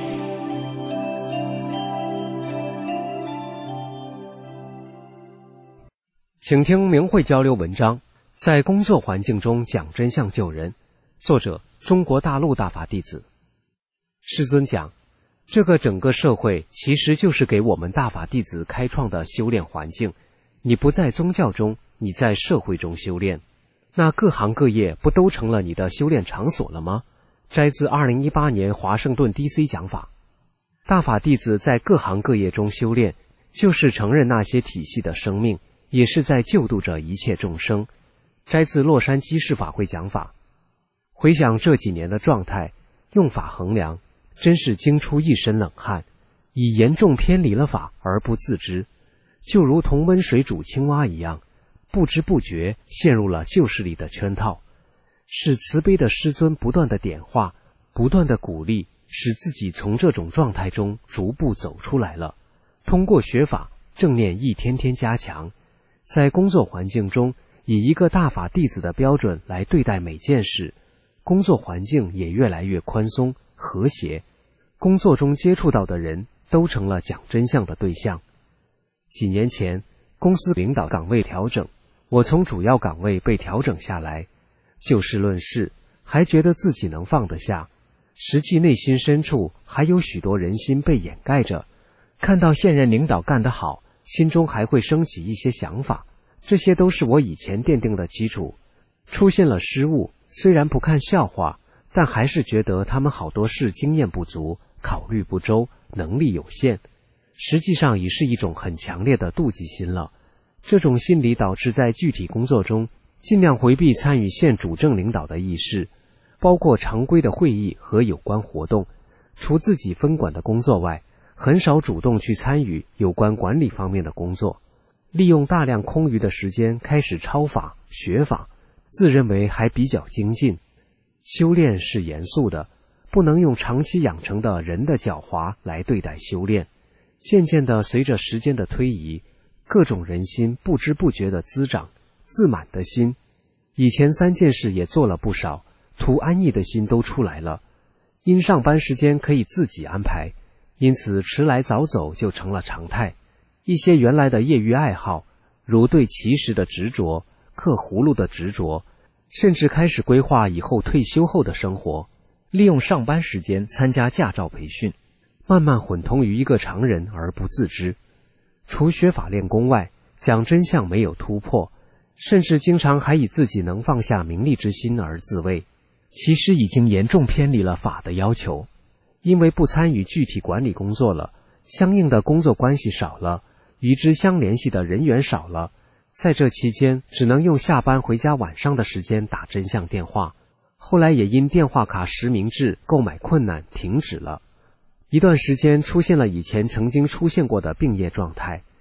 请听明慧交流文章，在工作环境中讲真相救人。作者：中国大陆大法弟子。师尊讲，这个整个社会其实就是给我们大法弟子开创的修炼环境。你不在宗教中，你在社会中修炼，那各行各业不都成了你的修炼场所了吗？摘自二零一八年华盛顿 D C 讲法。大法弟子在各行各业中修炼，就是承认那些体系的生命，也是在救度着一切众生。摘自洛杉矶市法会讲法。回想这几年的状态，用法衡量，真是惊出一身冷汗，已严重偏离了法而不自知，就如同温水煮青蛙一样，不知不觉陷入了旧势力的圈套。是慈悲的师尊不断的点化，不断的鼓励，使自己从这种状态中逐步走出来了。通过学法，正念一天天加强，在工作环境中以一个大法弟子的标准来对待每件事，工作环境也越来越宽松和谐，工作中接触到的人都成了讲真相的对象。几年前，公司领导岗位调整，我从主要岗位被调整下来，就事论事，还觉得自己能放得下，实际内心深处还有许多人心被掩盖着。看到现任领导干得好，心中还会升起一些想法，这些都是我以前奠定的基础。出现了失误，虽然不看笑话，但还是觉得他们好多事经验不足，考虑不周，能力有限。实际上已是一种很强烈的妒忌心了。这种心理导致在具体工作中尽量回避参与县主政领导的议事，包括常规的会议和有关活动。除自己分管的工作外，很少主动去参与有关管理方面的工作。利用大量空余的时间开始抄法、学法，自认为还比较精进。修炼是严肃的，不能用长期养成的人的狡猾来对待修炼。渐渐的，随着时间的推移，各种人心不知不觉的滋长，自满的心，以前三件事也做了不少，图安逸的心都出来了。因上班时间可以自己安排，因此迟来早走就成了常态。一些原来的业余爱好，如对奇石的执着、刻葫芦的执着，甚至开始规划以后退休后的生活，利用上班时间参加驾照培训，慢慢混同于一个常人而不自知。除学法练功外，讲真相没有突破，甚至经常还以自己能放下名利之心而自慰，其实已经严重偏离了法的要求。因为不参与具体管理工作了，相应的工作关系少了，与之相联系的人员少了，在这期间只能用下班回家晚上的时间打真相电话，后来也因电话卡实名制购买困难停止了。一段时间出现了以前曾经出现过的病业状态，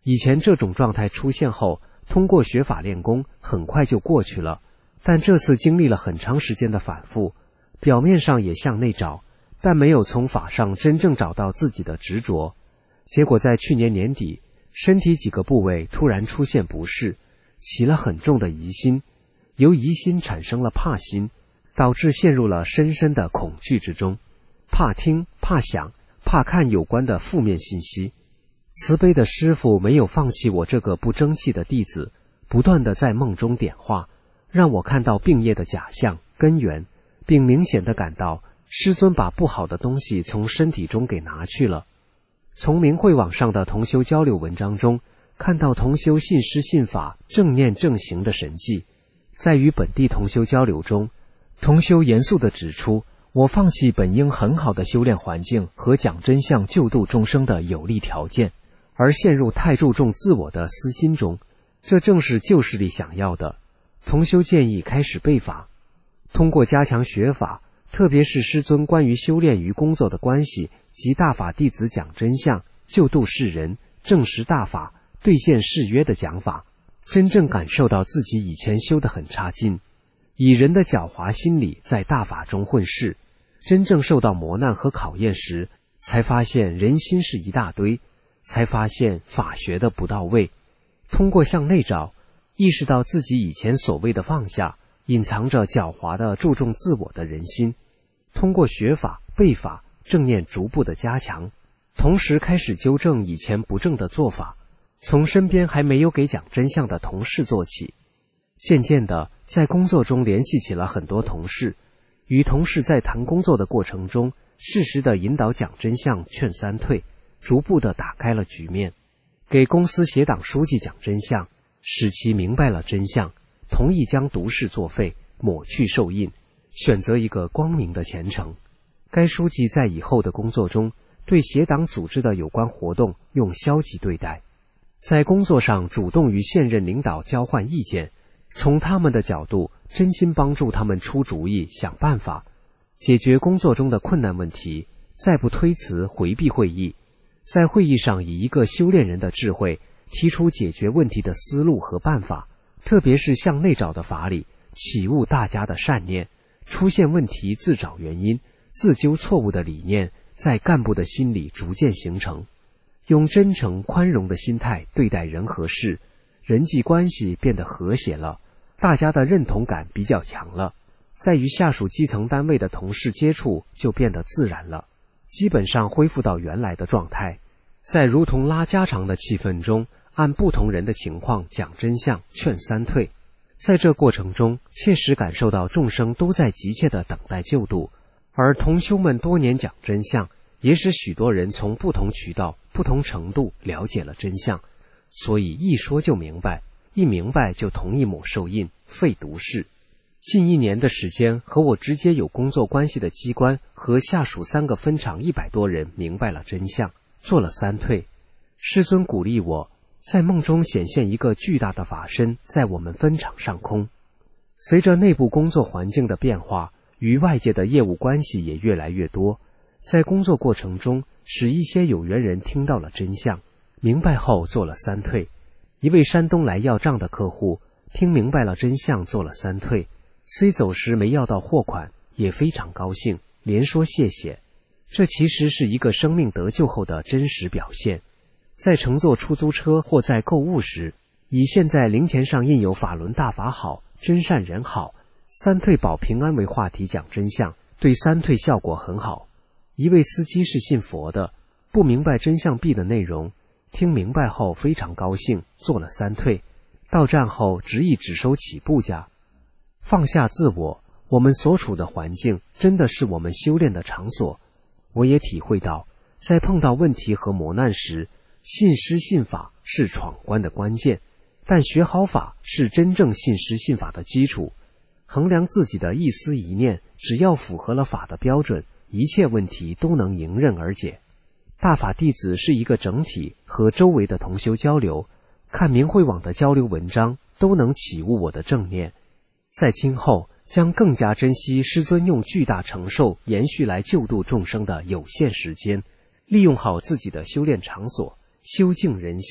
以前这种状态出现后，通过学法练功很快就过去了，但这次经历了很长时间的反复，表面上也向内找，但没有从法上真正找到自己的执着。结果在去年年底，身体几个部位突然出现不适，起了很重的疑心，由疑心产生了怕心，导致陷入了深深的恐惧之中，怕听、怕想、怕看有关的负面信息。慈悲的师父没有放弃我这个不争气的弟子，不断地在梦中点化，让我看到病业的假象、根源，并明显地感到师尊把不好的东西从身体中给拿去了。从明慧网上的同修交流文章中，看到同修信师信法、正念正行的神迹。在与本地同修交流中，同修严肃地指出，我放弃本应很好的修炼环境和讲真相救度众生的有利条件，而陷入太注重自我的私心中，这正是旧势力想要的。同修建议开始背法，通过加强学法，特别是师尊关于修炼与工作的关系及大法弟子讲真相、救度世人、证实大法、兑现誓约的讲法，真正感受到自己以前修得很差劲，以人的狡猾心理在大法中混世，真正受到磨难和考验时，才发现人心是一大堆，才发现法学的不到位。通过向内找，意识到自己以前所谓的放下，隐藏着狡猾的注重自我的人心。通过学法、背法、正念逐步的加强，同时开始纠正以前不正的做法，从身边还没有给讲真相的同事做起。渐渐的，在工作中联系起了很多同事，与同事在谈工作的过程中，适时的引导讲真相、劝三退，逐步的打开了局面。给公司协党书记讲真相，使其明白了真相，同意将毒誓作废，抹去受印，选择一个光明的前程。该书记在以后的工作中，对协党组织的有关活动用消极对待，在工作上主动与现任领导交换意见，从他们的角度真心帮助他们出主意、想办法，解决工作中的困难问题，再不推辞回避会议，在会议上以一个修炼人的智慧提出解决问题的思路和办法，特别是向内找的法理，启悟大家的善念，出现问题自找原因、自纠错误的理念在干部的心里逐渐形成，用真诚宽容的心态对待人和事，人际关系变得和谐了，大家的认同感比较强了，在与下属基层单位的同事接触就变得自然了，基本上恢复到原来的状态。在如同拉家常的气氛中，按不同人的情况讲真相、劝三退。在这过程中，切实感受到众生都在急切地等待救度，而同修们多年讲真相，也使许多人从不同渠道、不同程度了解了真相，所以一说就明白，一明白就同意抹受印、废毒誓。近一年的时间，和我直接有工作关系的机关和下属三个分厂一百多人明白了真相，做了三退。师尊鼓励我，在梦中显现一个巨大的法身在我们分厂上空。随着内部工作环境的变化，与外界的业务关系也越来越多，在工作过程中，使一些有缘人听到了真相，明白后做了三退。一位山东来要账的客户，听明白了真相，做了三退，虽走时没要到货款，也非常高兴，连说谢谢。这其实是一个生命得救后的真实表现。在乘坐出租车或在购物时，以现在零钱上印有法轮大法好、真善人好、三退保平安为话题讲真相，对三退效果很好。一位司机是信佛的，不明白真相币的内容，听明白后非常高兴，做了三退。到站后执意只收起步价。放下自我，我们所处的环境真的是我们修炼的场所。我也体会到，在碰到问题和磨难时，信师信法是闯关的关键，但学好法是真正信师信法的基础。衡量自己的一思一念，只要符合了法的标准，一切问题都能迎刃而解。大法弟子是一个整体，和周围的同修交流，看明慧网的交流文章，都能启悟我的正念。在今后将更加珍惜师尊用巨大承受延续来救度众生的有限时间，利用好自己的修炼场所，修净人心，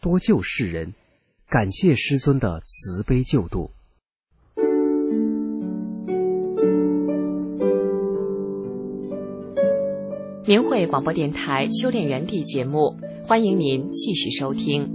多救世人，感谢师尊的慈悲救度。 明慧广播电台修炼园地节目，欢迎您继续收听。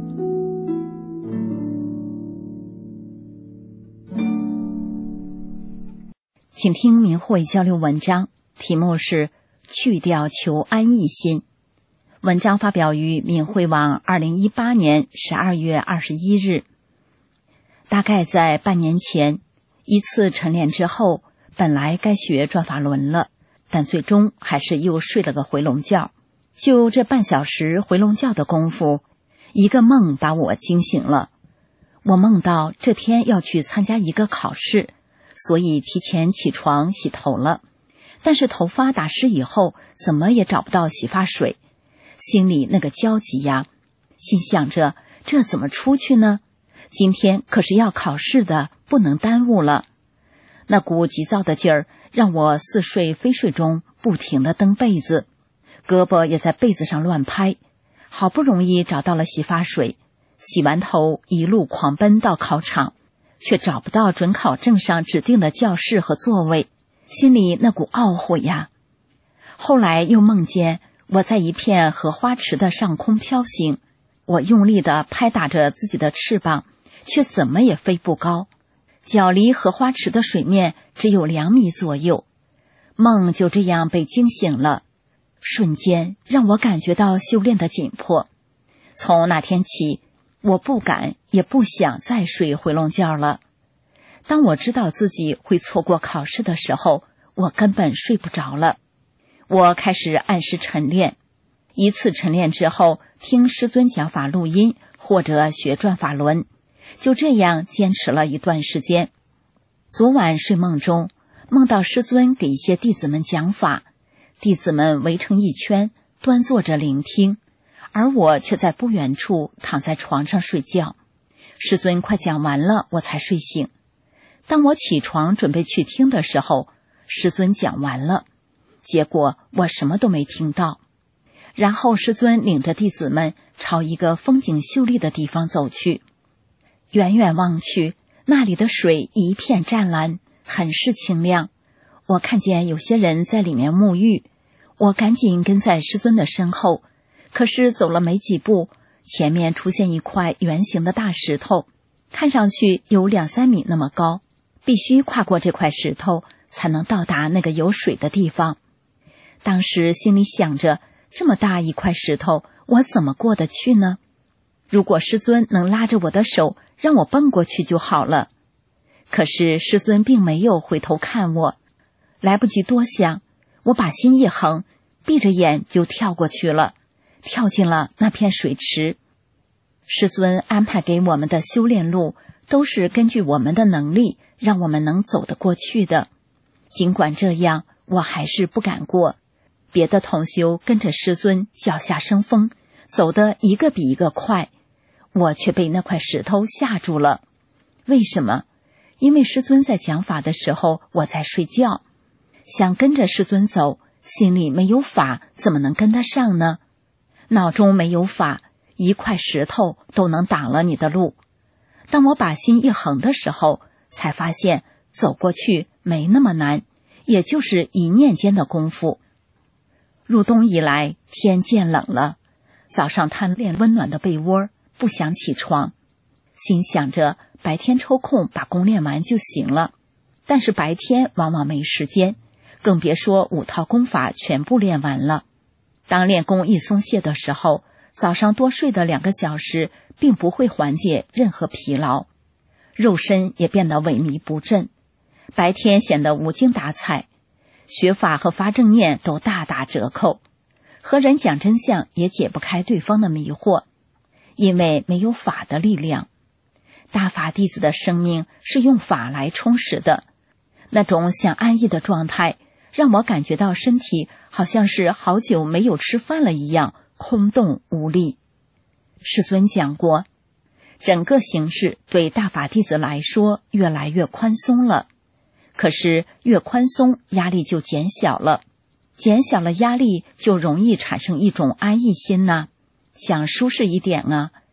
请听明慧交流文章，题目是去掉求安逸心。文章发表于明慧网二零一八年十二月二十一日。大概在半年前，一次晨练之后，本来该学转法轮了，但最终还是又睡了个回笼觉。就这半小时回笼觉的功夫，一个梦把我惊醒了。我梦到这天要去参加一个考试，所以提前起床洗头了。但是头发打湿以后，怎么也找不到洗发水，心里那个焦急呀，心想着这怎么出去呢？今天可是要考试的，不能耽误了。那股急躁的劲儿让我似睡非睡中不停地蹬被子，胳膊也在被子上乱拍。好不容易找到了洗发水，洗完头一路狂奔到考场，却找不到准考证上指定的教室和座位，心里那股懊悔呀。后来又梦见我在一片荷花池的上空飘行，我用力地拍打着自己的翅膀，却怎么也飞不高，脚离荷花池的水面只有两米左右。梦就这样被惊醒了，瞬间让我感觉到修炼的紧迫。从那天起，我不敢也不想再睡回笼觉了。当我知道自己会错过考试的时候，我根本睡不着了。我开始按时晨练，一次晨练之后，听师尊讲法录音或者学转法轮，就这样坚持了一段时间。昨晚睡梦中，梦到师尊给一些弟子们讲法，弟子们围成一圈，端坐着聆听，而我却在不远处躺在床上睡觉。师尊快讲完了，我才睡醒。当我起床准备去听的时候，师尊讲完了，结果我什么都没听到。然后师尊领着弟子们朝一个风景秀丽的地方走去，远远望去，那里的水一片湛蓝，很是清亮。我看见有些人在里面沐浴，我赶紧跟在师尊的身后，可是走了没几步，前面出现一块圆形的大石头，看上去有两三米那么高，必须跨过这块石头才能到达那个有水的地方。当时心里想着，这么大一块石头，我怎么过得去呢？如果师尊能拉着我的手，让我蹦过去就好了。可是师尊并没有回头看我，来不及多想，我把心一横，闭着眼就跳过去了，跳进了那片水池。师尊安排给我们的修炼路，都是根据我们的能力，让我们能走得过去的。尽管这样，我还是不敢过。别的同修跟着师尊脚下生风，走得一个比一个快，我却被那块石头吓住了。为什么？因为师尊在讲法的时候，我在睡觉，想跟着师尊走，心里没有法，怎么能跟得上呢？脑中没有法，一块石头都能挡了你的路。当我把心一横的时候，才发现走过去没那么难，也就是一念间的功夫。入冬以来，天渐冷了，早上贪恋温暖的被窝，不想起床，心想着白天抽空把功练完就行了，但是白天往往没时间，更别说五套功法全部练完了。当练功一松懈的时候，早上多睡的两个小时并不会缓解任何疲劳，肉身也变得萎靡不振，白天显得无精打采，学法和发正念都大打折扣，和人讲真相也解不开对方的迷惑，因为没有法的力量。大法弟子的生命是用法来充实的，那种想安逸的状态，让我感觉到身体好像是好久没有吃饭了一样，空洞无力。师尊讲过，整个形势对大法弟子来说越来越宽松了，可是越宽松，压力就减小了，减小了压力，就容易产生一种安逸心呐、啊，想舒适一点啊，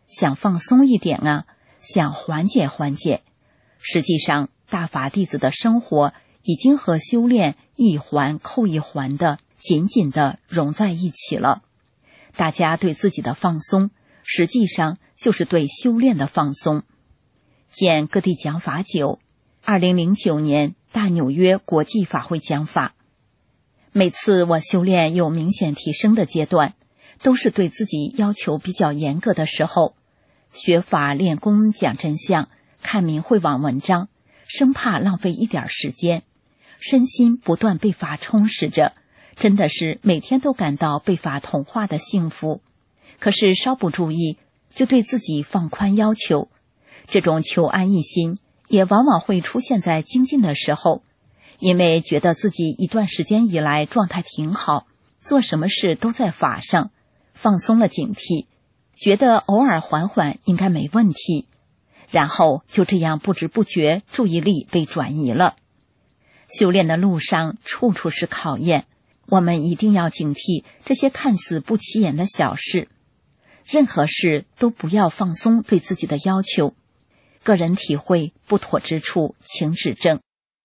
想放松一点啊，想缓解缓解。实际上，大法弟子的生活已经和修炼一环扣一环的紧紧地融在一起了。大家对自己的放松，实际上就是对修炼的放松。见各地讲法九，二零零九年大纽约国际法会讲法。每次我修炼有明显提升的阶段，都是对自己要求比较严格的时候。学法练功讲真相，看明慧网文章，生怕浪费一点时间，身心不断被法充实着，真的是每天都感到被法同化的幸福。可是稍不注意，就对自己放宽要求，这种求安逸心也往往会出现在精进的时候。因为觉得自己一段时间以来状态挺好，做什么事都在法上，放松了警惕，觉得偶尔缓缓应该没问题，然后就这样不知不觉注意力被转移了。修炼的路上处处是考验，我们一定要警惕这些看似不起眼的小事，任何事都不要放松对自己的要求。个人体会不妥之处，请指正。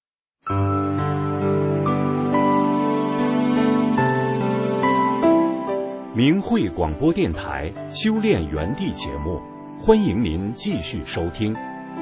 明慧广播电台修炼园地节目，欢迎您继续收听。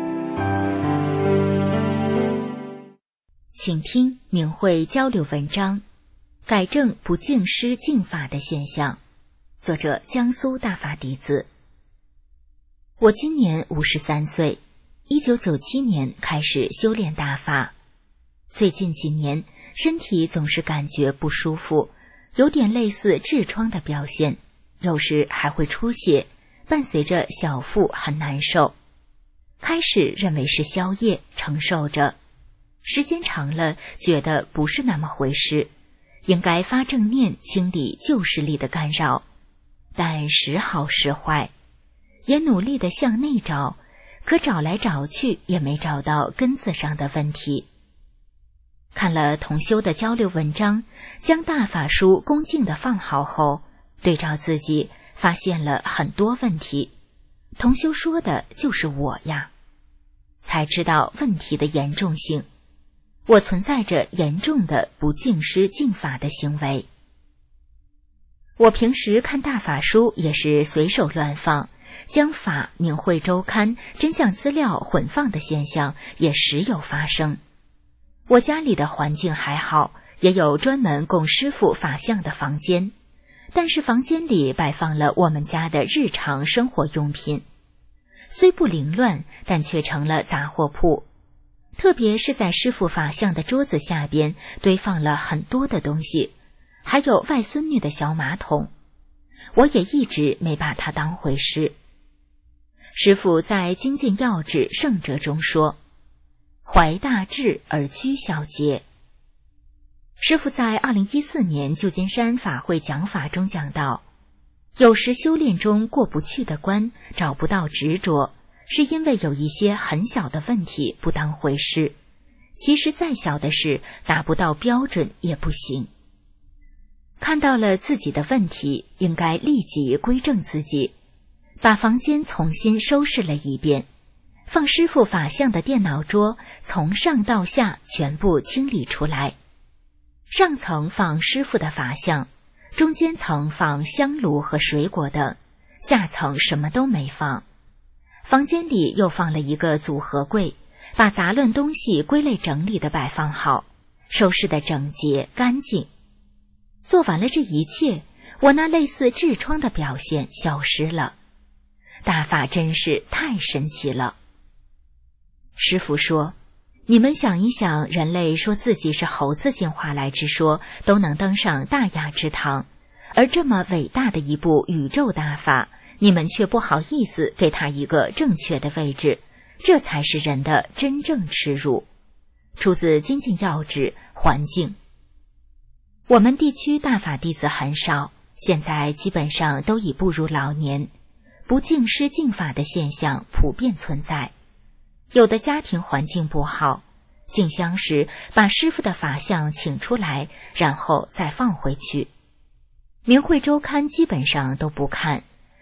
请听明慧交流文章，改正不敬师敬法的现象，作者江苏大法弟子。我今年五十三岁，一九九七年开始修炼大法。最近几年，身体总是感觉不舒服，有点类似痔疮的表现，有时还会出血，伴随着小腹很难受。开始认为是宵夜，承受着，时间长了，觉得不是那么回事，应该发正念清理旧势力的干扰，但时好时坏，也努力地向内找，可找来找去也没找到根子上的问题。看了同修的交流文章，将大法书恭敬地放好后，对照自己，发现了很多问题。同修说的就是我呀，才知道问题的严重性。我存在着严重的不敬师敬法的行为。我平时看大法书也是随手乱放，将法、明慧周刊、真相资料混放的现象也时有发生。我家里的环境还好，也有专门供师父法相的房间，但是房间里摆放了我们家的日常生活用品，虽不凌乱，但却成了杂货铺。特别是在师父法相的桌子下边堆放了很多的东西，还有外孙女的小马桶，我也一直没把它当回事。师父在精进要旨圣哲中说，怀大志而居小节。师父在二零一四年旧金山法会讲法中讲到，有时修炼中过不去的关，找不到执着，是因为有一些很小的问题不当回事，其实再小的事达不到标准也不行。看到了自己的问题，应该立即归正自己，把房间重新收拾了一遍，放师父法相的电脑桌从上到下全部清理出来，上层放师父的法相，中间层放香炉和水果等，下层什么都没放。房间里又放了一个组合柜，把杂乱东西归类整理的摆放好，收拾的整洁干净。做完了这一切，我那类似痔疮的表现消失了。大法真是太神奇了。师父说，你们想一想，人类说自己是猴子进化来之说都能登上大雅之堂，而这么伟大的一部宇宙大法，你们却不好意思给他一个正确的位置，这才是人的真正耻辱。出自精进要旨环境。我们地区大法弟子很少，现在基本上都已步入老年，不敬师敬法的现象普遍存在。有的家庭环境不好，进香时把师父的法相请出来，然后再放回去。明慧周刊基本上都不看，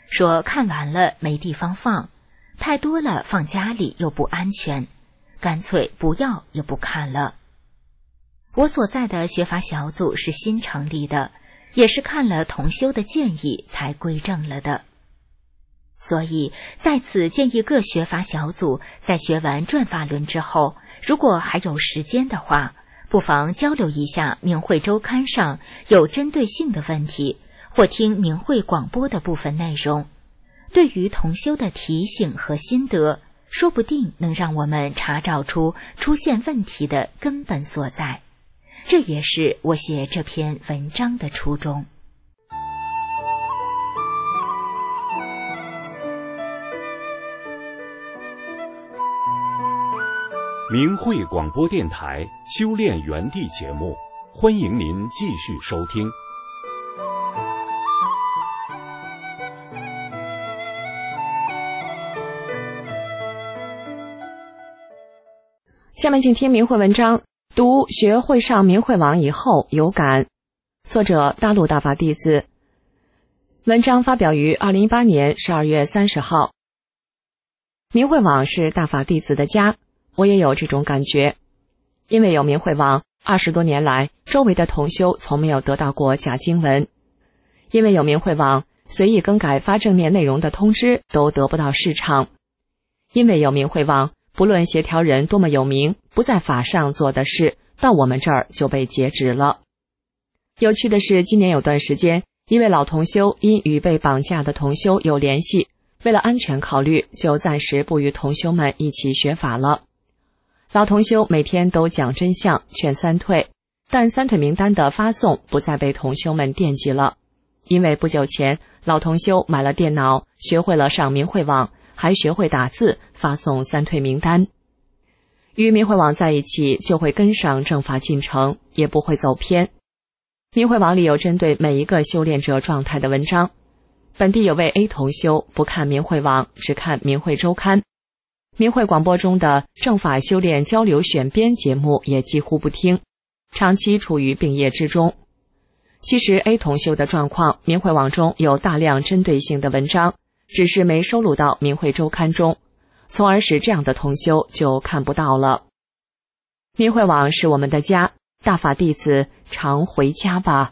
说看完了没地方放，太多了放家里又不安全，干脆不要也不看了。我所在的学法小组是新成立的，也是看了同修的建议才归正了的。所以在此建议各学法小组在学完转法轮之后，如果还有时间的话，不妨交流一下明慧周刊上有针对性的问题，或听明慧广播的部分内容。对于同修的提醒和心得，说不定能让我们查找出出现问题的根本所在。这也是我写这篇文章的初衷。 明慧广播电台修炼园地节目，欢迎您继续收听。 下面请听明慧文章，读学会上明慧网以后有感。作者大陆大法弟子。文章发表于二零一八年十二月三十号。明慧网是大法弟子的家，我也有这种感觉。因为有明慧网，二十多年来，周围的同修从没有得到过假经文。因为有明慧网，随意更改发正念内容的通知都得不到市场。因为有明慧网，不论协调人多么有名，不在法上做的事，到我们这儿就被截止了。有趣的是，今年有段时间，一位老同修因与被绑架的同修有联系，为了安全考虑，就暂时不与同修们一起学法了。老同修每天都讲真相，劝三退，但三退名单的发送不再被同修们惦记了。因为不久前，老同修买了电脑，学会了上明慧网，还学会打字发送三退名单。与明慧网在一起，就会跟上正法进程，也不会走偏。明慧网里有针对每一个修炼者状态的文章。本地有位 A 同修不看明慧网，只看明慧周刊。明慧广播中的正法修炼交流选编节目也几乎不听，长期处于病业之中。其实 A 同修的状况，明慧网中有大量针对性的文章，只是没收录到明慧周刊中，从而使这样的同修就看不到了。明慧网是我们的家，大法弟子常回家吧。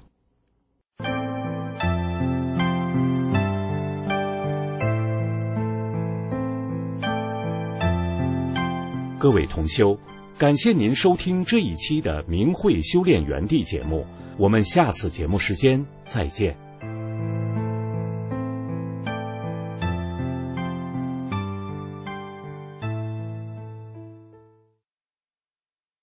各位同修，感谢您收听这一期的明慧修炼园地节目，我们下次节目时间再见。